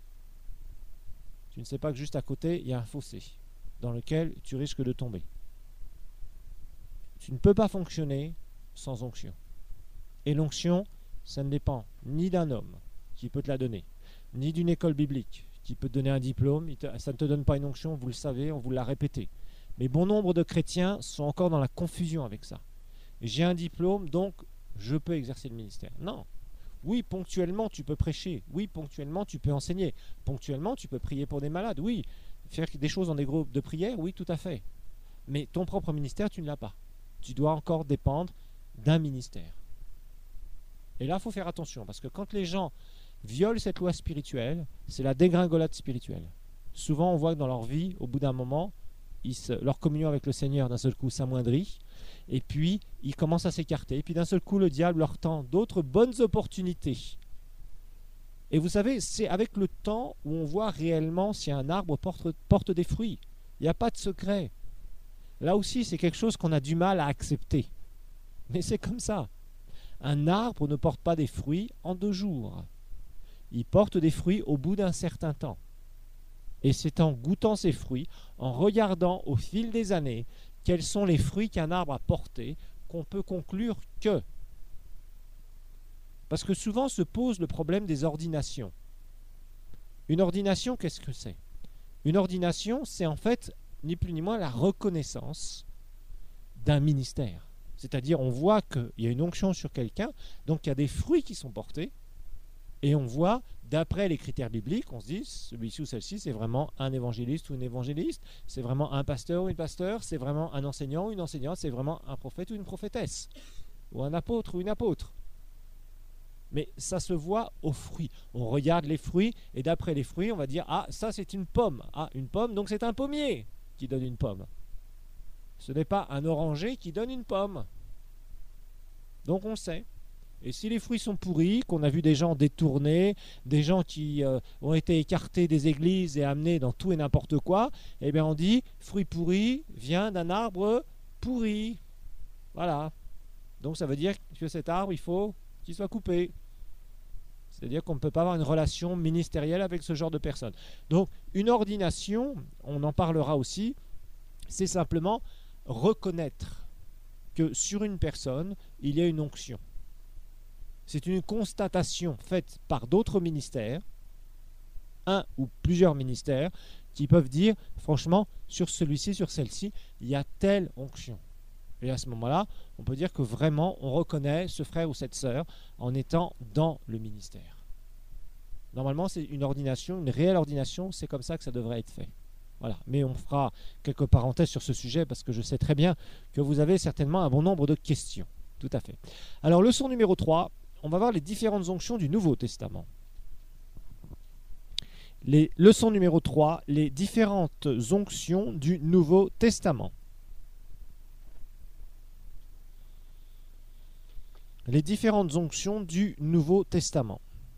Tu ne sais pas que juste à côté, il y a un fossé dans lequel tu risques de tomber. Tu ne peux pas fonctionner sans onction. Et l'onction, ça ne dépend ni d'un homme, qui peut te la donner, ni d'une école biblique qui peut te donner un diplôme. Te, ça ne te donne pas une onction, vous le savez, on vous l'a répété. Mais bon nombre de chrétiens sont encore dans la confusion avec ça. J'ai un diplôme, donc je peux exercer le ministère. Non. Oui, ponctuellement, tu peux prêcher. Oui, ponctuellement, tu peux enseigner. Ponctuellement, tu peux prier pour des malades. Oui, faire des choses dans des groupes de prière. Oui, tout à fait. Mais ton propre ministère, tu ne l'as pas. Tu dois encore dépendre d'un ministère. Et là, il faut faire attention, parce que quand les gens violent cette loi spirituelle, c'est la dégringolade spirituelle. Souvent, on voit que dans leur vie, au bout d'un moment, ils se, leur communion avec le Seigneur, d'un seul coup, s'amoindrit, et puis ils commencent à s'écarter, et puis d'un seul coup, le diable leur tend d'autres bonnes opportunités. Et vous savez, c'est avec le temps où on voit réellement si un arbre porte, porte des fruits. Il n'y a pas de secret. Là aussi, c'est quelque chose qu'on a du mal à accepter. Mais c'est comme ça. Un arbre ne porte pas des fruits en deux jours. Il porte des fruits au bout d'un certain temps. Et c'est en goûtant ces fruits, en regardant au fil des années quels sont les fruits qu'un arbre a portés, qu'on peut conclure que. Parce que souvent se pose le problème des ordinations. Une ordination, qu'est-ce que c'est? Une ordination, c'est en fait ni plus ni moins la reconnaissance d'un ministère. C'est-à-dire, on voit qu'il y a une onction sur quelqu'un, donc il y a des fruits qui sont portés, et on voit, d'après les critères bibliques, on se dit, celui-ci ou celle-ci, c'est vraiment un évangéliste ou une évangéliste, c'est vraiment un pasteur ou une pasteur, c'est vraiment un enseignant ou une enseignante, c'est vraiment un prophète ou une prophétesse, ou un apôtre ou une apôtre. Mais ça se voit aux fruits. On regarde les fruits, et d'après les fruits, on va dire, ah, ça c'est une pomme. Ah, une pomme, donc c'est un pommier qui donne une pomme. Ce n'est pas un oranger qui donne une pomme. Donc on sait. Et si les fruits sont pourris, qu'on a vu des gens détournés, des gens qui euh, ont été écartés des églises et amenés dans tout et n'importe quoi, eh bien on dit, fruit pourri vient d'un arbre pourri. Voilà. Donc ça veut dire que cet arbre, il faut qu'il soit coupé. C'est-à-dire qu'on ne peut pas avoir une relation ministérielle avec ce genre de personnes. Donc une ordination, on en parlera aussi, c'est simplement reconnaître que sur une personne, il y a une onction. C'est une constatation faite par d'autres ministères, un ou plusieurs ministères, qui peuvent dire, franchement, sur celui-ci, sur celle-ci, il y a telle onction. Et à ce moment-là, on peut dire que vraiment, on reconnaît ce frère ou cette sœur en étant dans le ministère. Normalement, c'est une ordination, une réelle ordination, c'est comme ça que ça devrait être fait. Voilà. Mais on fera quelques parenthèses sur ce sujet parce que je sais très bien que vous avez certainement un bon nombre de questions. Tout à fait. Alors, leçon numéro trois, on va voir les différentes onctions du Nouveau Testament. Les leçons numéro trois, les différentes onctions du Nouveau Testament. Les différentes onctions du Nouveau Testament.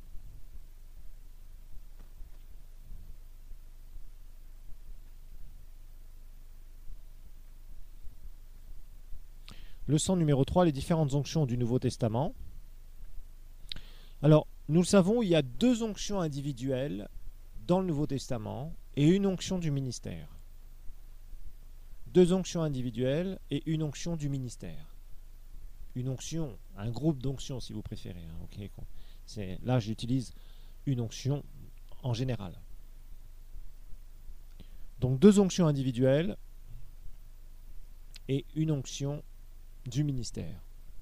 Leçon numéro trois, les différentes onctions du Nouveau Testament. Alors, nous le savons, il y a deux onctions individuelles dans le Nouveau Testament et une onction du ministère. Deux onctions individuelles et une onction du ministère. Une onction, un groupe d'onctions si vous préférez. Hein, okay. C'est, là, j'utilise une onction en général. Donc, deux onctions individuelles et une onction du ministère.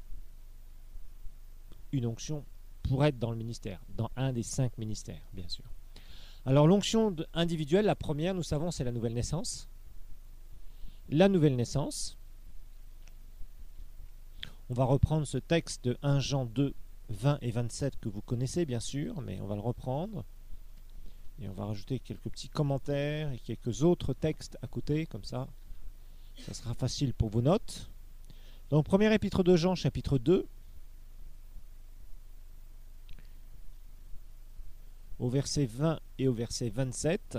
Une onction pour être dans le ministère, dans un des cinq ministères, bien sûr. Alors l'onction individuelle, la première, nous savons, c'est la nouvelle naissance. La nouvelle naissance. On va reprendre ce texte de premier Jean deux, vingt et vingt-sept que vous connaissez, bien sûr, mais on va le reprendre. Et on va rajouter quelques petits commentaires et quelques autres textes à côté, comme ça, ça sera facile pour vos notes. Donc, premier épître de Jean, chapitre deux, au verset vingt et au verset vingt-sept.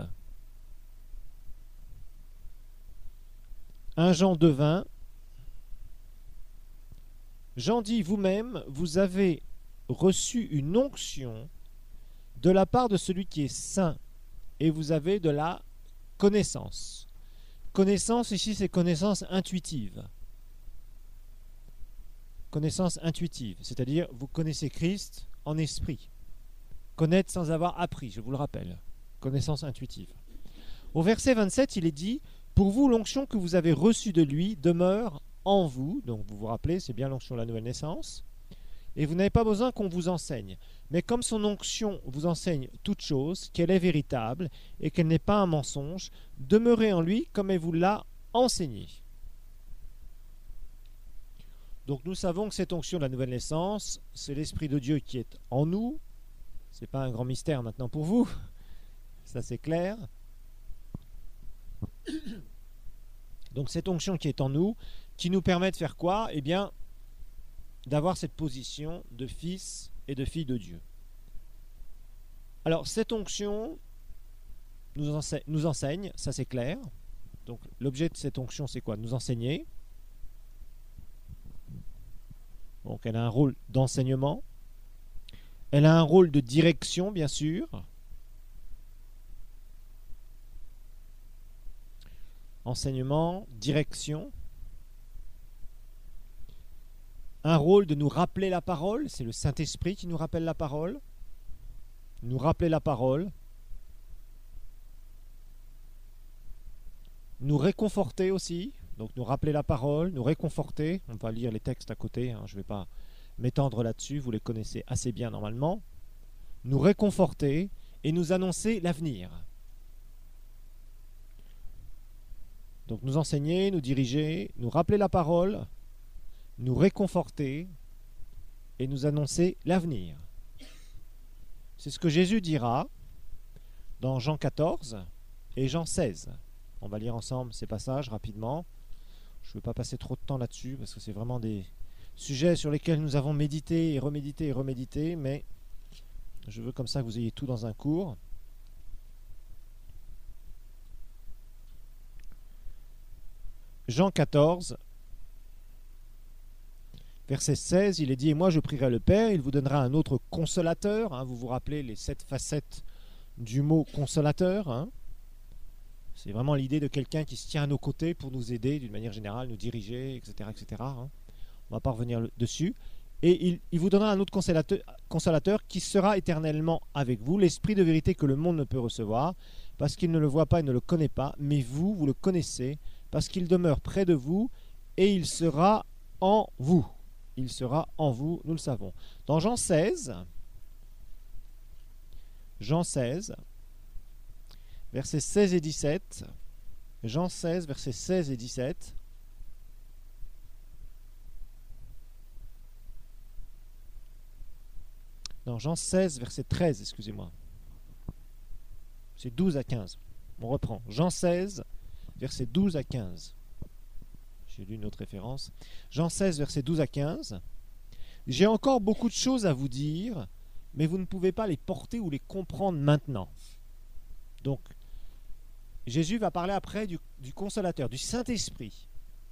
premier Jean deux, vingt. Jean dit, vous-même, vous avez reçu une onction de la part de celui qui est saint, et vous avez de la connaissance. Connaissance, ici, c'est connaissance intuitive. Connaissance intuitive, c'est-à-dire vous connaissez Christ en esprit. Connaître sans avoir appris, je vous le rappelle. Connaissance intuitive. Au verset vingt-sept, il est dit « Pour vous, l'onction que vous avez reçue de lui demeure en vous. » Donc vous vous rappelez, c'est bien l'onction de la nouvelle naissance. Et vous n'avez pas besoin qu'on vous enseigne. Mais comme son onction vous enseigne toute chose, qu'elle est véritable et qu'elle n'est pas un mensonge, demeurez en lui comme elle vous l'a enseigné. Donc nous savons que cette onction de la nouvelle naissance, c'est l'Esprit de Dieu qui est en nous. Ce n'est pas un grand mystère maintenant pour vous. Ça c'est clair. Donc cette onction qui est en nous, qui nous permet de faire quoi? Eh bien, d'avoir cette position de fils et de fille de Dieu. Alors cette onction nous enseigne, nous enseigne, ça c'est clair. Donc l'objet de cette onction c'est quoi? Nous enseigner. Donc elle a un rôle d'enseignement. Elle a un rôle de direction, bien sûr. Enseignement, direction. Un rôle de nous rappeler la parole, c'est le Saint-Esprit qui nous rappelle la parole. Nous rappeler la parole. Nous réconforter aussi. Donc nous rappeler la parole, nous réconforter. On va lire les textes à côté, hein, je ne vais pas m'étendre là-dessus, vous les connaissez assez bien normalement. Nous réconforter et nous annoncer l'avenir. Donc nous enseigner, nous diriger, nous rappeler la parole, nous réconforter et nous annoncer l'avenir. C'est ce que Jésus dira dans Jean quatorze et Jean seize. On va lire ensemble ces passages rapidement. Je ne veux pas passer trop de temps là-dessus parce que c'est vraiment des sujets sur lesquels nous avons médité et remédité et remédité, mais je veux comme ça que vous ayez tout dans un cours. Jean quatorze, verset seize, il est dit « Et moi je prierai le Père, il vous donnera un autre consolateur. Hein, » Vous vous rappelez les sept facettes du mot consolateur, hein. C'est vraiment l'idée de quelqu'un qui se tient à nos côtés pour nous aider d'une manière générale, nous diriger, et cetera et cetera. Hein. On ne va pas revenir dessus. Et il, il vous donnera un autre consolateur, consolateur qui sera éternellement avec vous, l'Esprit de vérité que le monde ne peut recevoir, parce qu'il ne le voit pas et ne le connaît pas, mais vous, vous le connaissez, parce qu'il demeure près de vous et il sera en vous. Il sera en vous, nous le savons. Dans Jean seize, Jean seize, versets seize et dix-sept, Jean seize, versets seize et dix-sept. Non, Jean seize, verset treize, excusez-moi. C'est douze à quinze. On reprend. Jean seize, verset douze à quinze. J'ai lu une autre référence. Jean seize, verset douze à quinze. J'ai encore beaucoup de choses à vous dire, mais vous ne pouvez pas les porter ou les comprendre maintenant. Donc, Jésus va parler après du, du consolateur, du Saint-Esprit.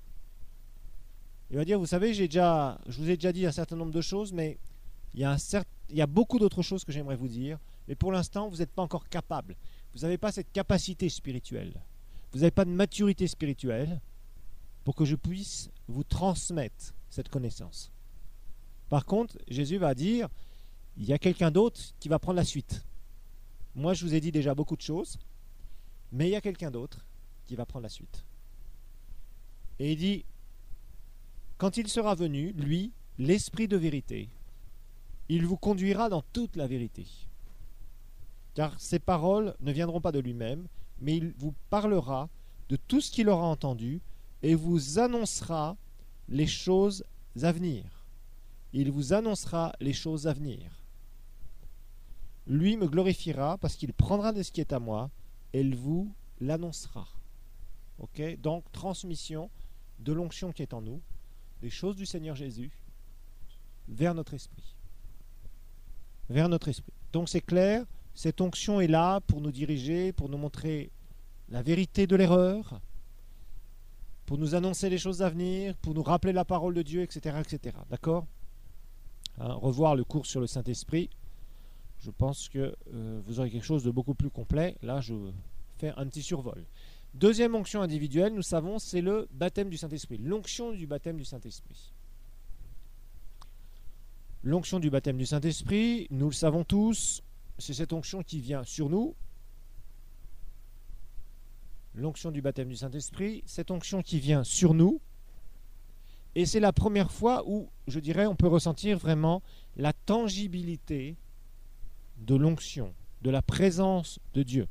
Il va dire, vous savez, j'ai déjà, je vous ai déjà dit un certain nombre de choses, mais il y a, un certain, il y a beaucoup d'autres choses que j'aimerais vous dire, mais pour l'instant, vous n'êtes pas encore capable. Vous n'avez pas cette capacité spirituelle. Vous n'avez pas de maturité spirituelle pour que je puisse vous transmettre cette connaissance. Par contre, Jésus va dire, il y a quelqu'un d'autre qui va prendre la suite. Moi, je vous ai dit déjà beaucoup de choses, mais il y a quelqu'un d'autre qui va prendre la suite. Et il dit, quand il sera venu, lui, l'Esprit de vérité, il vous conduira dans toute la vérité. Car ces paroles ne viendront pas de lui-même, mais il vous parlera de tout ce qu'il aura entendu et vous annoncera les choses à venir. Il vous annoncera les choses à venir. Lui me glorifiera parce qu'il prendra de ce qui est à moi et il vous l'annoncera. Okay? Donc, transmission de l'onction qui est en nous, des choses du Seigneur Jésus, vers notre esprit. Vers notre esprit. Donc c'est clair, cette onction est là pour nous diriger, pour nous montrer la vérité de l'erreur, pour nous annoncer les choses à venir, pour nous rappeler la parole de Dieu, et cetera et cetera. D'accord ? Hein, revoir le cours sur le Saint-Esprit. Je pense que euh, vous aurez quelque chose de beaucoup plus complet. Là, je fais un petit survol. Deuxième onction individuelle, nous savons, c'est le baptême du Saint-Esprit. L'onction du baptême du Saint-Esprit. L'onction du baptême du Saint-Esprit, nous le savons tous, c'est cette onction qui vient sur nous, l'onction du baptême du Saint-Esprit, cette onction qui vient sur nous, et c'est la première fois où, je dirais, on peut ressentir vraiment la tangibilité de l'onction, de la présence de Dieu.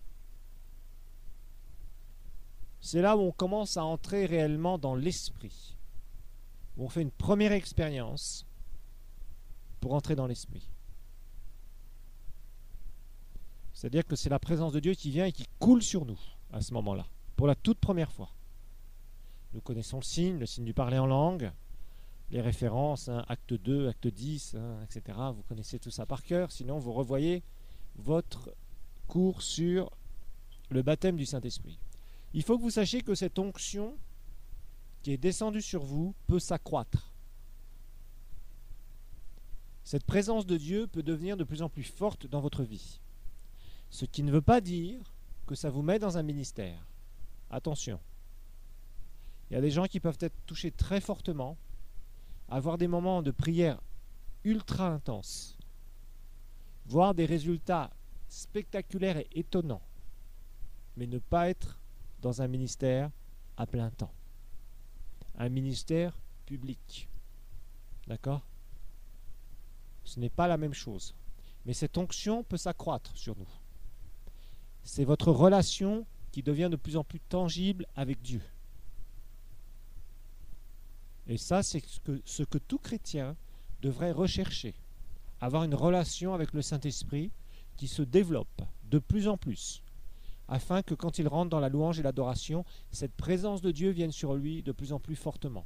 C'est là où on commence à entrer réellement dans l'esprit, où on fait une première expérience pour entrer dans l'esprit. C'est-à-dire que c'est la présence de Dieu qui vient et qui coule sur nous à ce moment-là, pour la toute première fois. Nous connaissons le signe, le signe du parler en langue, les références, hein, acte deux, acte dix, hein, et cetera. Vous connaissez tout ça par cœur, sinon vous revoyez votre cours sur le baptême du Saint-Esprit. Il faut que vous sachiez que cette onction qui est descendue sur vous peut s'accroître. Cette présence de Dieu peut devenir de plus en plus forte dans votre vie. Ce qui ne veut pas dire que ça vous met dans un ministère. Attention. Il y a des gens qui peuvent être touchés très fortement, avoir des moments de prière ultra intenses, voir des résultats spectaculaires et étonnants, mais ne pas être dans un ministère à plein temps. Un ministère public. D'accord ? Ce n'est pas la même chose. Mais cette onction peut s'accroître sur nous. C'est votre relation qui devient de plus en plus tangible avec Dieu. Et ça, c'est ce que, ce que tout chrétien devrait rechercher. Avoir une relation avec le Saint-Esprit qui se développe de plus en plus, afin que quand il rentre dans la louange et l'adoration, cette présence de Dieu vienne sur lui de plus en plus fortement.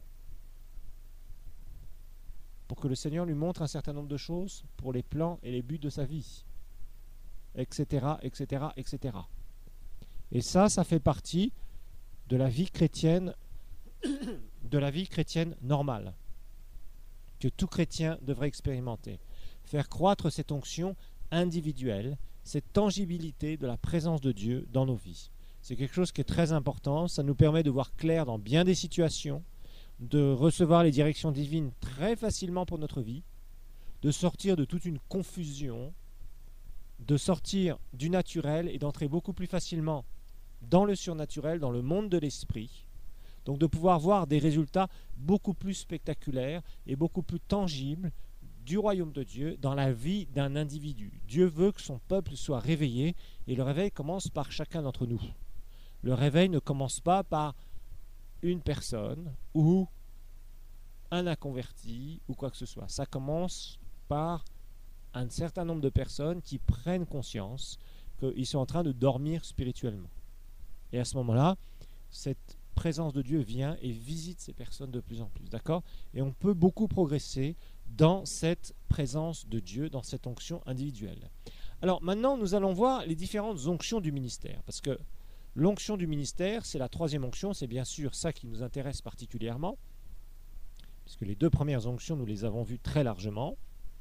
Pour que le Seigneur lui montre un certain nombre de choses pour les plans et les buts de sa vie, et cetera, et cetera, et cetera. Et ça, ça fait partie de la vie chrétienne, de la vie chrétienne normale, que tout chrétien devrait expérimenter. Faire croître cette onction individuelle, cette tangibilité de la présence de Dieu dans nos vies. C'est quelque chose qui est très important, ça nous permet de voir clair dans bien des situations, de recevoir les directions divines très facilement pour notre vie, de sortir de toute une confusion, de sortir du naturel et d'entrer beaucoup plus facilement dans le surnaturel, dans le monde de l'esprit. Donc de pouvoir voir des résultats beaucoup plus spectaculaires et beaucoup plus tangibles du royaume de Dieu dans la vie d'un individu. Dieu veut que son peuple soit réveillé et le réveil commence par chacun d'entre nous. Le réveil ne commence pas par une personne ou un inconverti ou quoi que ce soit. Ça commence par un certain nombre de personnes qui prennent conscience qu'ils sont en train de dormir spirituellement. Et à ce moment-là, cette présence de Dieu vient et visite ces personnes de plus en plus, d'accord ? Et on peut beaucoup progresser dans cette présence de Dieu, dans cette onction individuelle. Alors maintenant, nous allons voir les différentes onctions du ministère, parce que l'onction du ministère, c'est la troisième onction, c'est bien sûr ça qui nous intéresse particulièrement, puisque les deux premières onctions, nous les avons vues très largement.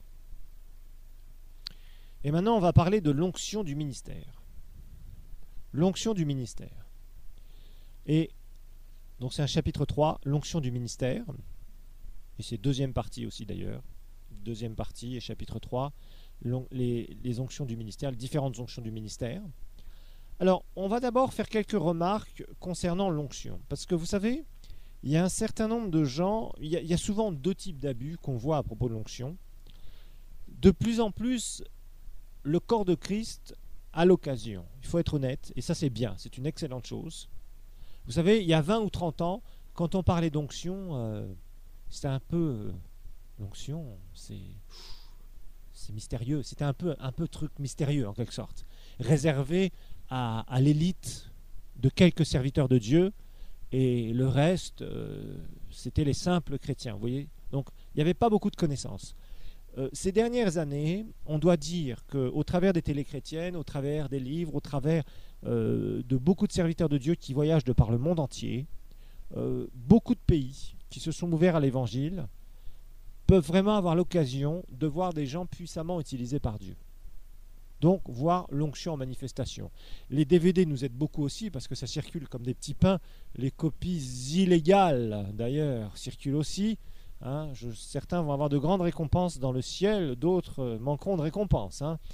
Et maintenant, on va parler de l'onction du ministère. L'onction du ministère. Et donc c'est un chapitre trois, l'onction du ministère, et c'est deuxième partie aussi d'ailleurs, deuxième partie et chapitre trois, les, les onctions du ministère, les différentes onctions du ministère. Alors, on va d'abord faire quelques remarques concernant l'onction, parce que vous savez, il y a un certain nombre de gens, il y a, il y a souvent deux types d'abus qu'on voit à propos de l'onction. De plus en plus, le corps de Christ a l'occasion, il faut être honnête, et ça c'est bien, c'est une excellente chose. Vous savez, il y a vingt ou trente ans, quand on parlait d'onction, euh, c'était un peu... Euh, l'onction, c'est, c'est mystérieux, c'était un peu, un peu truc mystérieux en quelque sorte, réservé à, à l'élite de quelques serviteurs de Dieu, et le reste, euh, c'était les simples chrétiens, vous voyez. Donc, il n'y avait pas beaucoup de connaissances. Euh, ces dernières années, on doit dire qu'au travers des télés chrétiennes, au travers des livres, au travers euh, de beaucoup de serviteurs de Dieu qui voyagent de par le monde entier, euh, beaucoup de pays qui se sont ouverts à l'évangile peuvent vraiment avoir l'occasion de voir des gens puissamment utilisés par Dieu. Donc, voir l'onction en manifestation. Les D V D nous aident beaucoup aussi parce que ça circule comme des petits pains. Les copies illégales, d'ailleurs, circulent aussi. Hein, je, certains vont avoir de grandes récompenses dans le ciel, d'autres euh, manqueront de récompenses. Hein.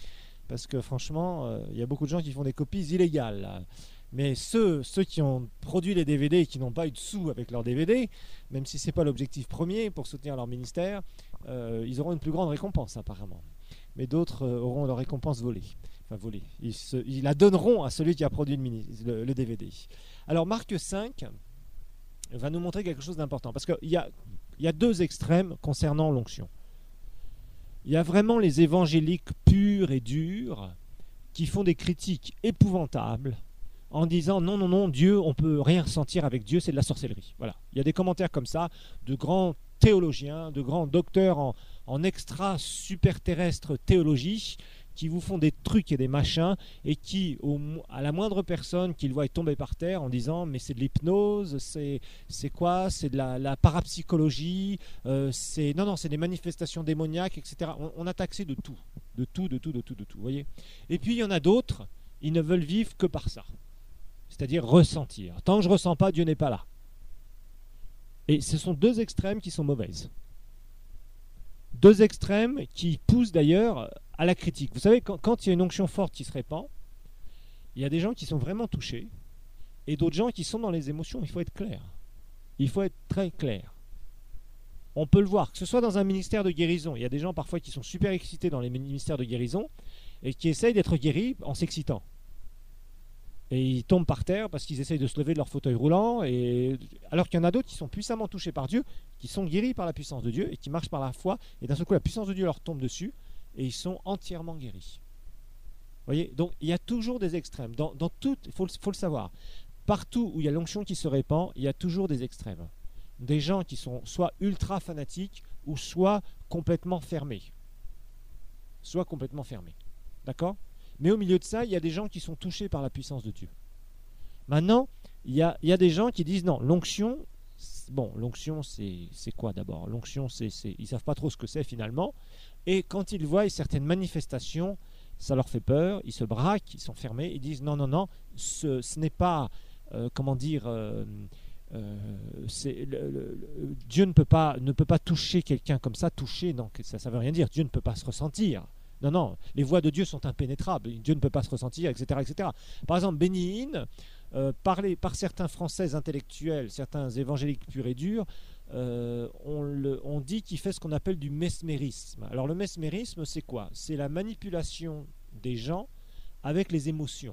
parce que franchement, il euh, y a beaucoup de gens qui font des copies illégales. Là. Mais ceux, ceux qui ont produit les D V D et qui n'ont pas eu de sous avec leurs D V D, même si ce n'est pas l'objectif premier pour soutenir leur ministère, euh, ils auront une plus grande récompense apparemment. Mais d'autres euh, auront leur récompense volée. Enfin volée. Ils, se, ils la donneront à celui qui a produit le, mini, le, le D V D. Alors Marc cinq va nous montrer quelque chose d'important. Parce qu'il y a, y a deux extrêmes concernant l'onction. Il y a vraiment les évangéliques purs et durs qui font des critiques épouvantables en disant non, non, non, Dieu, on ne peut rien ressentir avec Dieu, c'est de la sorcellerie. Voilà. Il y a des commentaires comme ça de grands théologiens, de grands docteurs en, en extra-super-terrestre théologie qui vous font des trucs et des machins et qui, au, à la moindre personne qu'ils voient tomber par terre en disant mais c'est de l'hypnose, c'est, c'est quoi, c'est de la, la parapsychologie, euh, c'est, non, non, c'est des manifestations démoniaques, et cetera. On, on a taxé de tout, de tout, de tout, de tout, de tout, vous voyez. Et puis il y en a d'autres, ils ne veulent vivre que par ça. C'est-à-dire ressentir. Tant que je ne ressens pas, Dieu n'est pas là. Et ce sont deux extrêmes qui sont mauvaises. Deux extrêmes qui poussent d'ailleurs à la critique. Vous savez, quand, quand il y a une onction forte qui se répand, il y a des gens qui sont vraiment touchés et d'autres gens qui sont dans les émotions. Il faut être clair. Il faut être très clair. On peut le voir, que ce soit dans un ministère de guérison. Il y a des gens parfois qui sont super excités dans les ministères de guérison et qui essayent d'être guéris en s'excitant. Et ils tombent par terre parce qu'ils essayent de se lever de leur fauteuil roulant. Et... alors qu'il y en a d'autres qui sont puissamment touchés par Dieu, qui sont guéris par la puissance de Dieu et qui marchent par la foi. Et d'un seul coup, la puissance de Dieu leur tombe dessus et ils sont entièrement guéris. Vous voyez, donc il y a toujours des extrêmes. Dans, dans tout, il faut, faut le savoir. Partout où il y a l'onction qui se répand, il y a toujours des extrêmes. Des gens qui sont soit ultra fanatiques ou soit complètement fermés. Soit complètement fermés. D'accord ? Mais au milieu de ça, il y a des gens qui sont touchés par la puissance de Dieu. Maintenant, il y a, il y a des gens qui disent non, l'onction, bon, l'onction c'est, c'est quoi d'abord ? L'onction, c'est, c'est, ils ne savent pas trop ce que c'est finalement. Et quand ils voient certaines manifestations, ça leur fait peur, ils se braquent, ils sont fermés, ils disent non, non, non, ce, ce n'est pas, euh, comment dire, euh, euh, c'est, le, le, le, Dieu ne peut, pas, ne peut pas toucher quelqu'un comme ça, toucher, non, ça ne veut rien dire, Dieu ne peut pas se ressentir. Non, non, les voies de Dieu sont impénétrables, Dieu ne peut pas se ressentir, et cetera et cetera. Par exemple, Benny Hinn, euh, parlé par certains Français intellectuels, certains évangéliques purs et durs, euh, on, le, on dit qu'il fait ce qu'on appelle du mesmérisme. Alors le mesmérisme, c'est quoi ? C'est la manipulation des gens avec les émotions.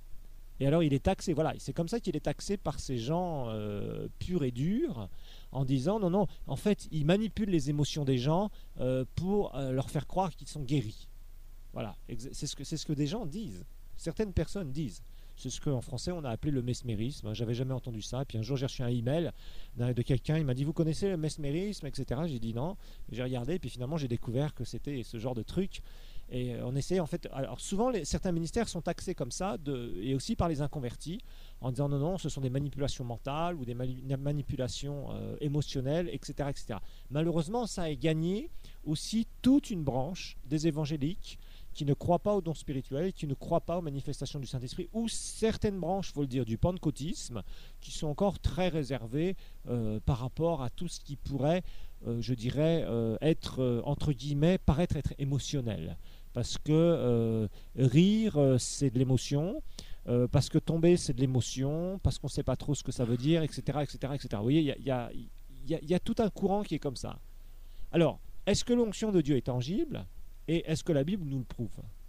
Et alors il est taxé, voilà, c'est comme ça qu'il est taxé par ces gens euh, purs et durs, en disant non, non, en fait, il manipule les émotions des gens euh, pour euh, leur faire croire qu'ils sont guéris. Voilà, c'est ce que, c'est ce que des gens disent, certaines personnes disent. C'est ce qu'en français on a appelé le mesmérisme. J'avais jamais entendu ça. Et puis un jour j'ai reçu un email de quelqu'un, il m'a dit vous connaissez le mesmérisme, et cetera. J'ai dit non. J'ai regardé, et puis finalement j'ai découvert que c'était ce genre de truc. Et on essaie en fait. Alors souvent les, certains ministères sont taxés comme ça, de, et aussi par les inconvertis, en disant non, non, ce sont des manipulations mentales ou des mani- manipulations euh, émotionnelles, et cetera, et cetera. Malheureusement, ça a gagné aussi toute une branche des évangéliques qui ne croient pas aux dons spirituels, qui ne croient pas aux manifestations du Saint-Esprit, ou certaines branches, il faut le dire, du pentecôtisme, qui sont encore très réservées euh, par rapport à tout ce qui pourrait, euh, je dirais, euh, être, euh, entre guillemets, paraître être émotionnel. Parce que euh, rire, euh, c'est de l'émotion, euh, parce que tomber, c'est de l'émotion, parce qu'on ne sait pas trop ce que ça veut dire, et cetera, et cetera, et cetera. Vous voyez, il y a, y a, y a, y a tout un courant qui est comme ça. Alors, est-ce que l'onction de Dieu est tangible ? Et est-ce que la Bible nous le prouve ?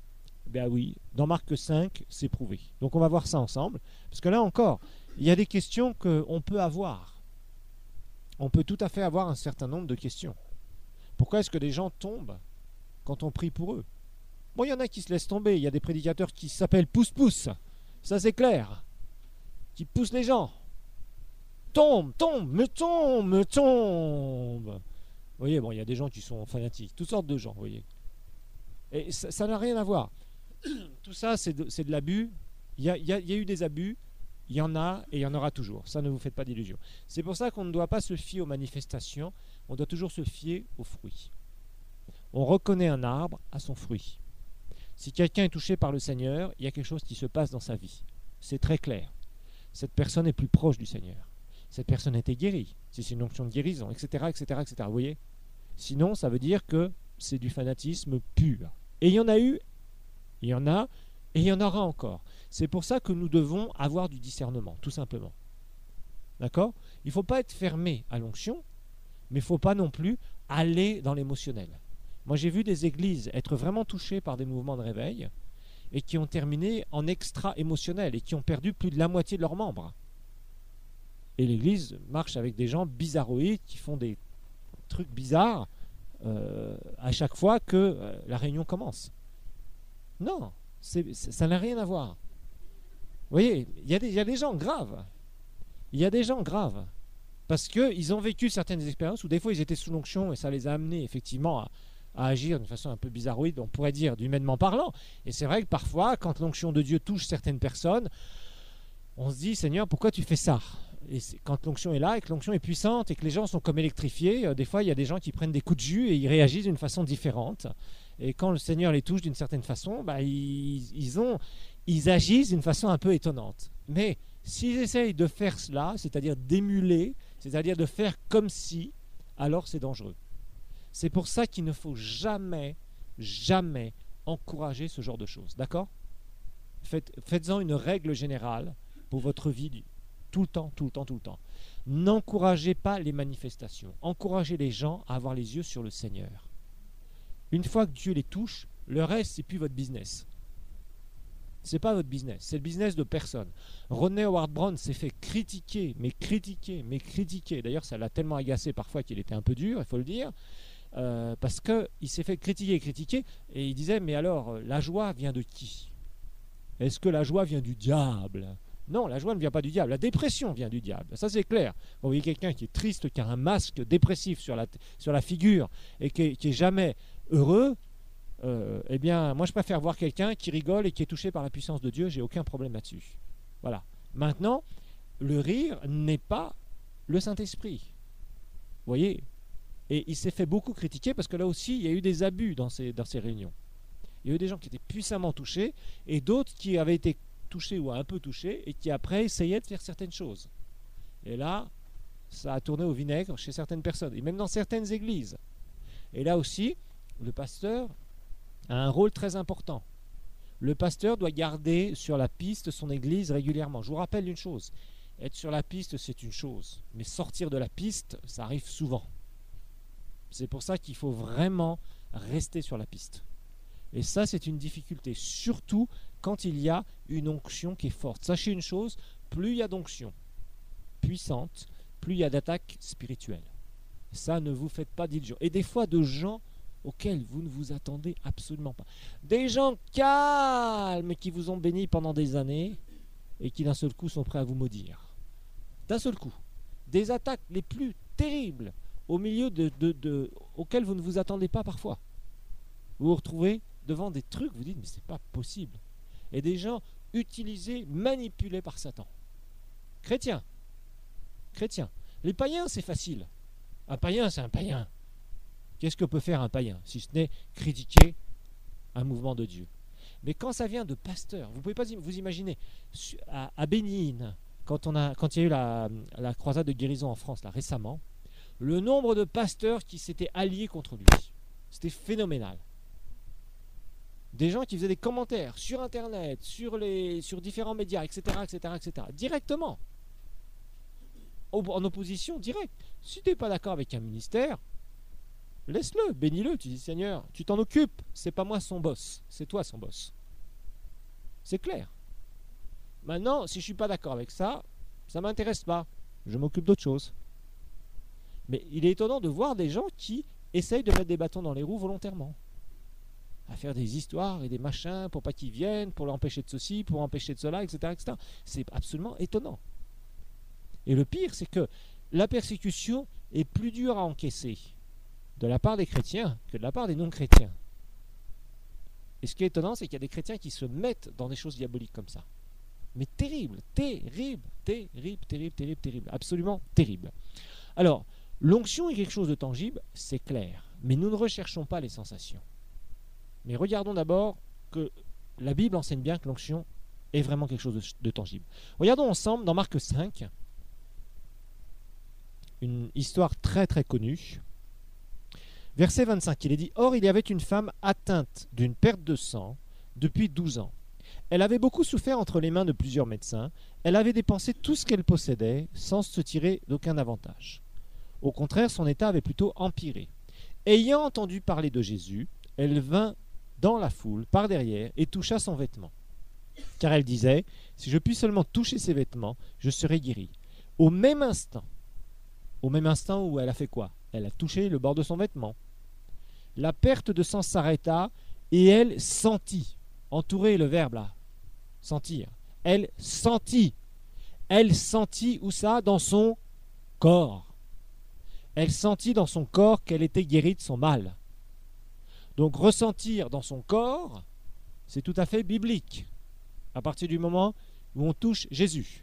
Ben oui, dans Marc cinq, c'est prouvé. Donc on va voir ça ensemble, parce que là encore, il y a des questions qu'on peut avoir. On peut tout à fait avoir un certain nombre de questions. Pourquoi est-ce que les gens tombent quand on prie pour eux ? Bon, il y en a qui se laissent tomber, il y a des prédicateurs qui s'appellent pousse-pousse, ça c'est clair, qui poussent les gens. Tombe, tombe, me tombe, me tombe. Vous voyez, bon, il y a des gens qui sont fanatiques, toutes sortes de gens, vous voyez. Et ça, ça n'a rien à voir. Tout ça, c'est de, c'est de l'abus. Il y a, il y a, il y a eu des abus, il y en a et il y en aura toujours. Ça, ne vous faites pas d'illusions. C'est pour ça qu'on ne doit pas se fier aux manifestations, on doit toujours se fier aux fruits. On reconnaît un arbre à son fruit. Si quelqu'un est touché par le Seigneur, il y a quelque chose qui se passe dans sa vie. C'est très clair. Cette personne est plus proche du Seigneur. Cette personne a été guérie. Si c'est une onction de guérison, et cetera, et cetera, et cetera. Vous voyez ? Sinon, ça veut dire que c'est du fanatisme pur. Et il y en a eu Il y en a et il y en aura encore. C'est pour ça que nous devons avoir du discernement, tout simplement. D'accord ? Il ne faut pas être fermé à l'onction, mais il ne faut pas non plus aller dans l'émotionnel. Moi, j'ai vu des églises être vraiment touchées par des mouvements de réveil et qui ont terminé en extra-émotionnel et qui ont perdu plus de la moitié de leurs membres. Et l'église marche avec des gens bizarroïdes qui font des trucs bizarres euh, à chaque fois que euh, la réunion commence. Non, c'est, c'est, ça n'a rien à voir. Vous voyez, il y, y a des gens graves. Il y a des gens graves. Parce qu'ils ont vécu certaines expériences où des fois ils étaient sous l'onction et ça les a amenés effectivement à, à agir d'une façon un peu bizarroïde, on pourrait dire humainement parlant. Et c'est vrai que parfois, quand l'onction de Dieu touche certaines personnes, on se dit, Seigneur, pourquoi tu fais ça ? Et quand l'onction est là et que l'onction est puissante et que les gens sont comme électrifiés, euh, des fois il y a des gens qui prennent des coups de jus et ils réagissent d'une façon différente. Et quand le Seigneur les touche d'une certaine façon, bah, ils, ils, ont, ils agissent d'une façon un peu étonnante. Mais s'ils essayent de faire cela, c'est-à-dire d'émuler, c'est-à-dire de faire comme si, alors c'est dangereux. C'est pour ça qu'il ne faut jamais, jamais encourager ce genre de choses. D'accord ? Faites, faites-en une règle générale pour votre vie, tout le temps, tout le temps, tout le temps. N'encouragez pas les manifestations. Encouragez les gens à avoir les yeux sur le Seigneur. Une fois que Dieu les touche, le reste, c'est plus votre business. C'est pas votre business, c'est le business de personne. Ronnie Howard Brown s'est fait critiquer, mais critiquer, mais critiquer. D'ailleurs, ça l'a tellement agacé parfois qu'il était un peu dur, il faut le dire, euh, parce qu'il s'est fait critiquer et critiquer, et il disait, mais alors, la joie vient de qui ? Est-ce que la joie vient du diable ? Non, la joie ne vient pas du diable, la dépression vient du diable, ça c'est clair. Vous voyez quelqu'un qui est triste, qui a un masque dépressif sur la, sur la figure, et qui est, qui est jamais heureux, Euh, eh bien, moi je préfère voir quelqu'un qui rigole et qui est touché par la puissance de Dieu, j'ai aucun problème là-dessus. Voilà. Maintenant, le rire n'est pas le Saint-Esprit. Vous voyez ? Et il s'est fait beaucoup critiquer parce que là aussi, il y a eu des abus dans ces, dans ces réunions. Il y a eu des gens qui étaient puissamment touchés et d'autres qui avaient été touchés ou un peu touchés et qui après essayaient de faire certaines choses. Et là, ça a tourné au vinaigre chez certaines personnes et même dans certaines églises. Et là aussi, le pasteur a un rôle très important. Le pasteur doit garder sur la piste son église régulièrement. Je vous rappelle une chose, être sur la piste c'est une chose, mais sortir de la piste ça arrive souvent. C'est pour ça qu'il faut vraiment rester sur la piste. Et ça c'est une difficulté, surtout quand il y a une onction qui est forte. Sachez une chose, plus il y a d'onction puissante, plus il y a d'attaques spirituelles. Ça ne vous faites pas d'illusions. Et des fois de gens auxquels vous ne vous attendez absolument pas. Des gens calmes qui vous ont béni pendant des années et qui d'un seul coup sont prêts à vous maudire. D'un seul coup. Des attaques les plus terribles au milieu de, de, de, auxquelles vous ne vous attendez pas parfois. Vous vous retrouvez devant des trucs, vous dites mais c'est pas possible. Et des gens utilisés, manipulés par Satan. Chrétiens. Chrétiens. Les païens c'est facile. Un païen c'est un païen. Qu'est-ce que peut faire un païen, si ce n'est critiquer un mouvement de Dieu ? Mais quand ça vient de pasteurs, vous ne pouvez pas vous imaginer, à, à Bénigne, quand, on a, quand il y a eu la, la croisade de guérison en France, là, récemment, le nombre de pasteurs qui s'étaient alliés contre lui, c'était phénoménal. Des gens qui faisaient des commentaires sur Internet, sur, les, sur différents médias, et cetera, et cetera, et cetera, directement, en opposition directe. Si tu n'es pas d'accord avec un ministère, laisse-le, bénis-le, tu dis Seigneur, tu t'en occupes, c'est pas moi son boss, c'est toi son boss. C'est clair. Maintenant, si je ne suis pas d'accord avec ça, ça ne m'intéresse pas, je m'occupe d'autre chose. Mais il est étonnant de voir des gens qui essayent de mettre des bâtons dans les roues volontairement, à faire des histoires et des machins pour pas qu'ils viennent, pour l'empêcher de ceci, pour empêcher de cela, et cetera, et cetera. C'est absolument étonnant. Et le pire, c'est que la persécution est plus dure à encaisser de la part des chrétiens que de la part des non-chrétiens. Et ce qui est étonnant, c'est qu'il y a des chrétiens qui se mettent dans des choses diaboliques comme ça. Mais terrible, terrible, terrible, terrible, terrible, terrible, absolument terrible. Alors, l'onction est quelque chose de tangible, c'est clair, mais nous ne recherchons pas les sensations. Mais regardons d'abord que la Bible enseigne bien que l'onction est vraiment quelque chose de, de tangible. Regardons ensemble dans Marc cinq, une histoire très très connue. Verset vingt-cinq, il est dit « Or, il y avait une femme atteinte d'une perte de sang depuis douze ans. Elle avait beaucoup souffert entre les mains de plusieurs médecins. Elle avait dépensé tout ce qu'elle possédait sans se tirer d'aucun avantage. Au contraire, son état avait plutôt empiré. Ayant entendu parler de Jésus, elle vint dans la foule, par derrière, et toucha son vêtement. Car elle disait, « Si je puis seulement toucher ses vêtements, je serai guérie. » Au même instant, au même instant où elle a fait quoi? Elle a touché le bord de son vêtement. La perte de sang s'arrêta, et elle sentit. Entourer le verbe là, sentir. Elle sentit. Elle sentit où ça? Dans son corps. Elle sentit dans son corps qu'elle était guérie de son mal. Donc ressentir dans son corps, c'est tout à fait biblique. À partir du moment où on touche Jésus.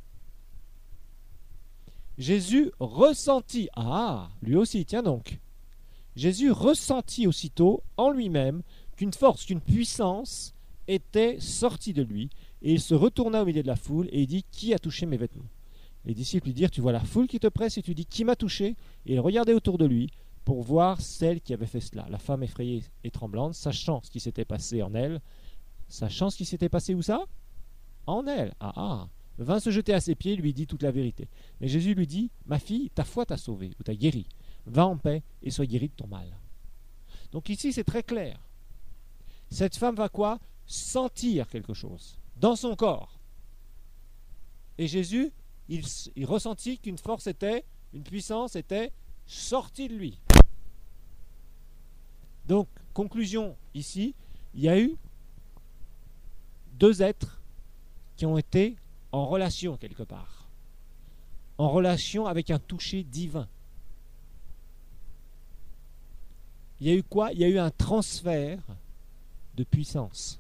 Jésus ressentit. Ah, lui aussi, tiens donc. Jésus ressentit aussitôt en lui-même qu'une force, qu'une puissance était sortie de lui, et il se retourna au milieu de la foule et il dit, qui a touché mes vêtements? Les disciples lui dirent, tu vois la foule qui te presse et tu dis, qui m'a touché? Et il regardait autour de lui pour voir celle qui avait fait cela. La femme effrayée et tremblante, sachant ce qui s'était passé en elle, sachant ce qui s'était passé où ça? En elle. Ah ah. Vint se jeter à ses pieds, lui dit toute la vérité. Mais Jésus lui dit, ma fille, ta foi t'a sauvée ou t'a guérie. Va en paix et sois guérie de ton mal. Donc ici c'est très clair. Cette femme va quoi? Sentir quelque chose dans son corps. Et Jésus, il, il ressentit qu'une force était, une puissance était sortie de lui. Donc, conclusion ici, il y a eu deux êtres qui ont été en relation quelque part. En relation avec un toucher divin. Il y a eu quoi? Il y a eu un transfert de puissance.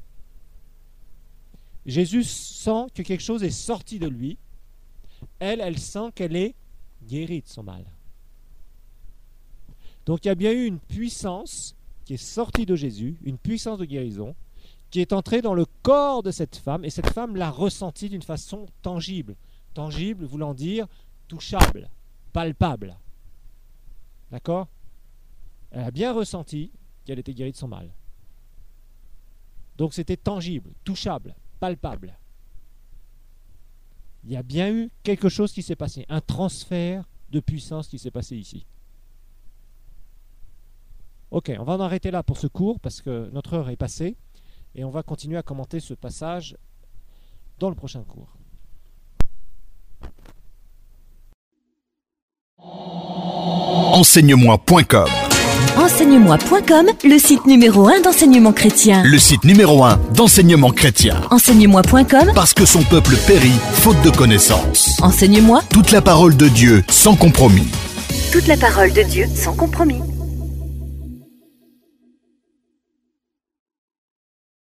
Jésus sent que quelque chose est sorti de lui. Elle, elle sent qu'elle est guérie de son mal. Donc il y a bien eu une puissance qui est sortie de Jésus, une puissance de guérison, qui est entrée dans le corps de cette femme, et cette femme l'a ressentie d'une façon tangible. Tangible voulant dire touchable, palpable. D'accord? Elle a bien ressenti qu'elle était guérie de son mal. Donc c'était tangible, touchable, palpable. Il y a bien eu quelque chose qui s'est passé, un transfert de puissance qui s'est passé ici. Ok, on va en arrêter là pour ce cours parce que notre heure est passée et on va continuer à commenter ce passage dans le prochain cours. enseignemoi point com enseignemoi point com, le site numéro un d'enseignement chrétien. Le site numéro un d'enseignement chrétien. enseignemoi point com, Parce que son peuple périt, faute de connaissance. Enseigne-moi Toute la parole de Dieu, sans compromis. toute la parole de Dieu sans compromis.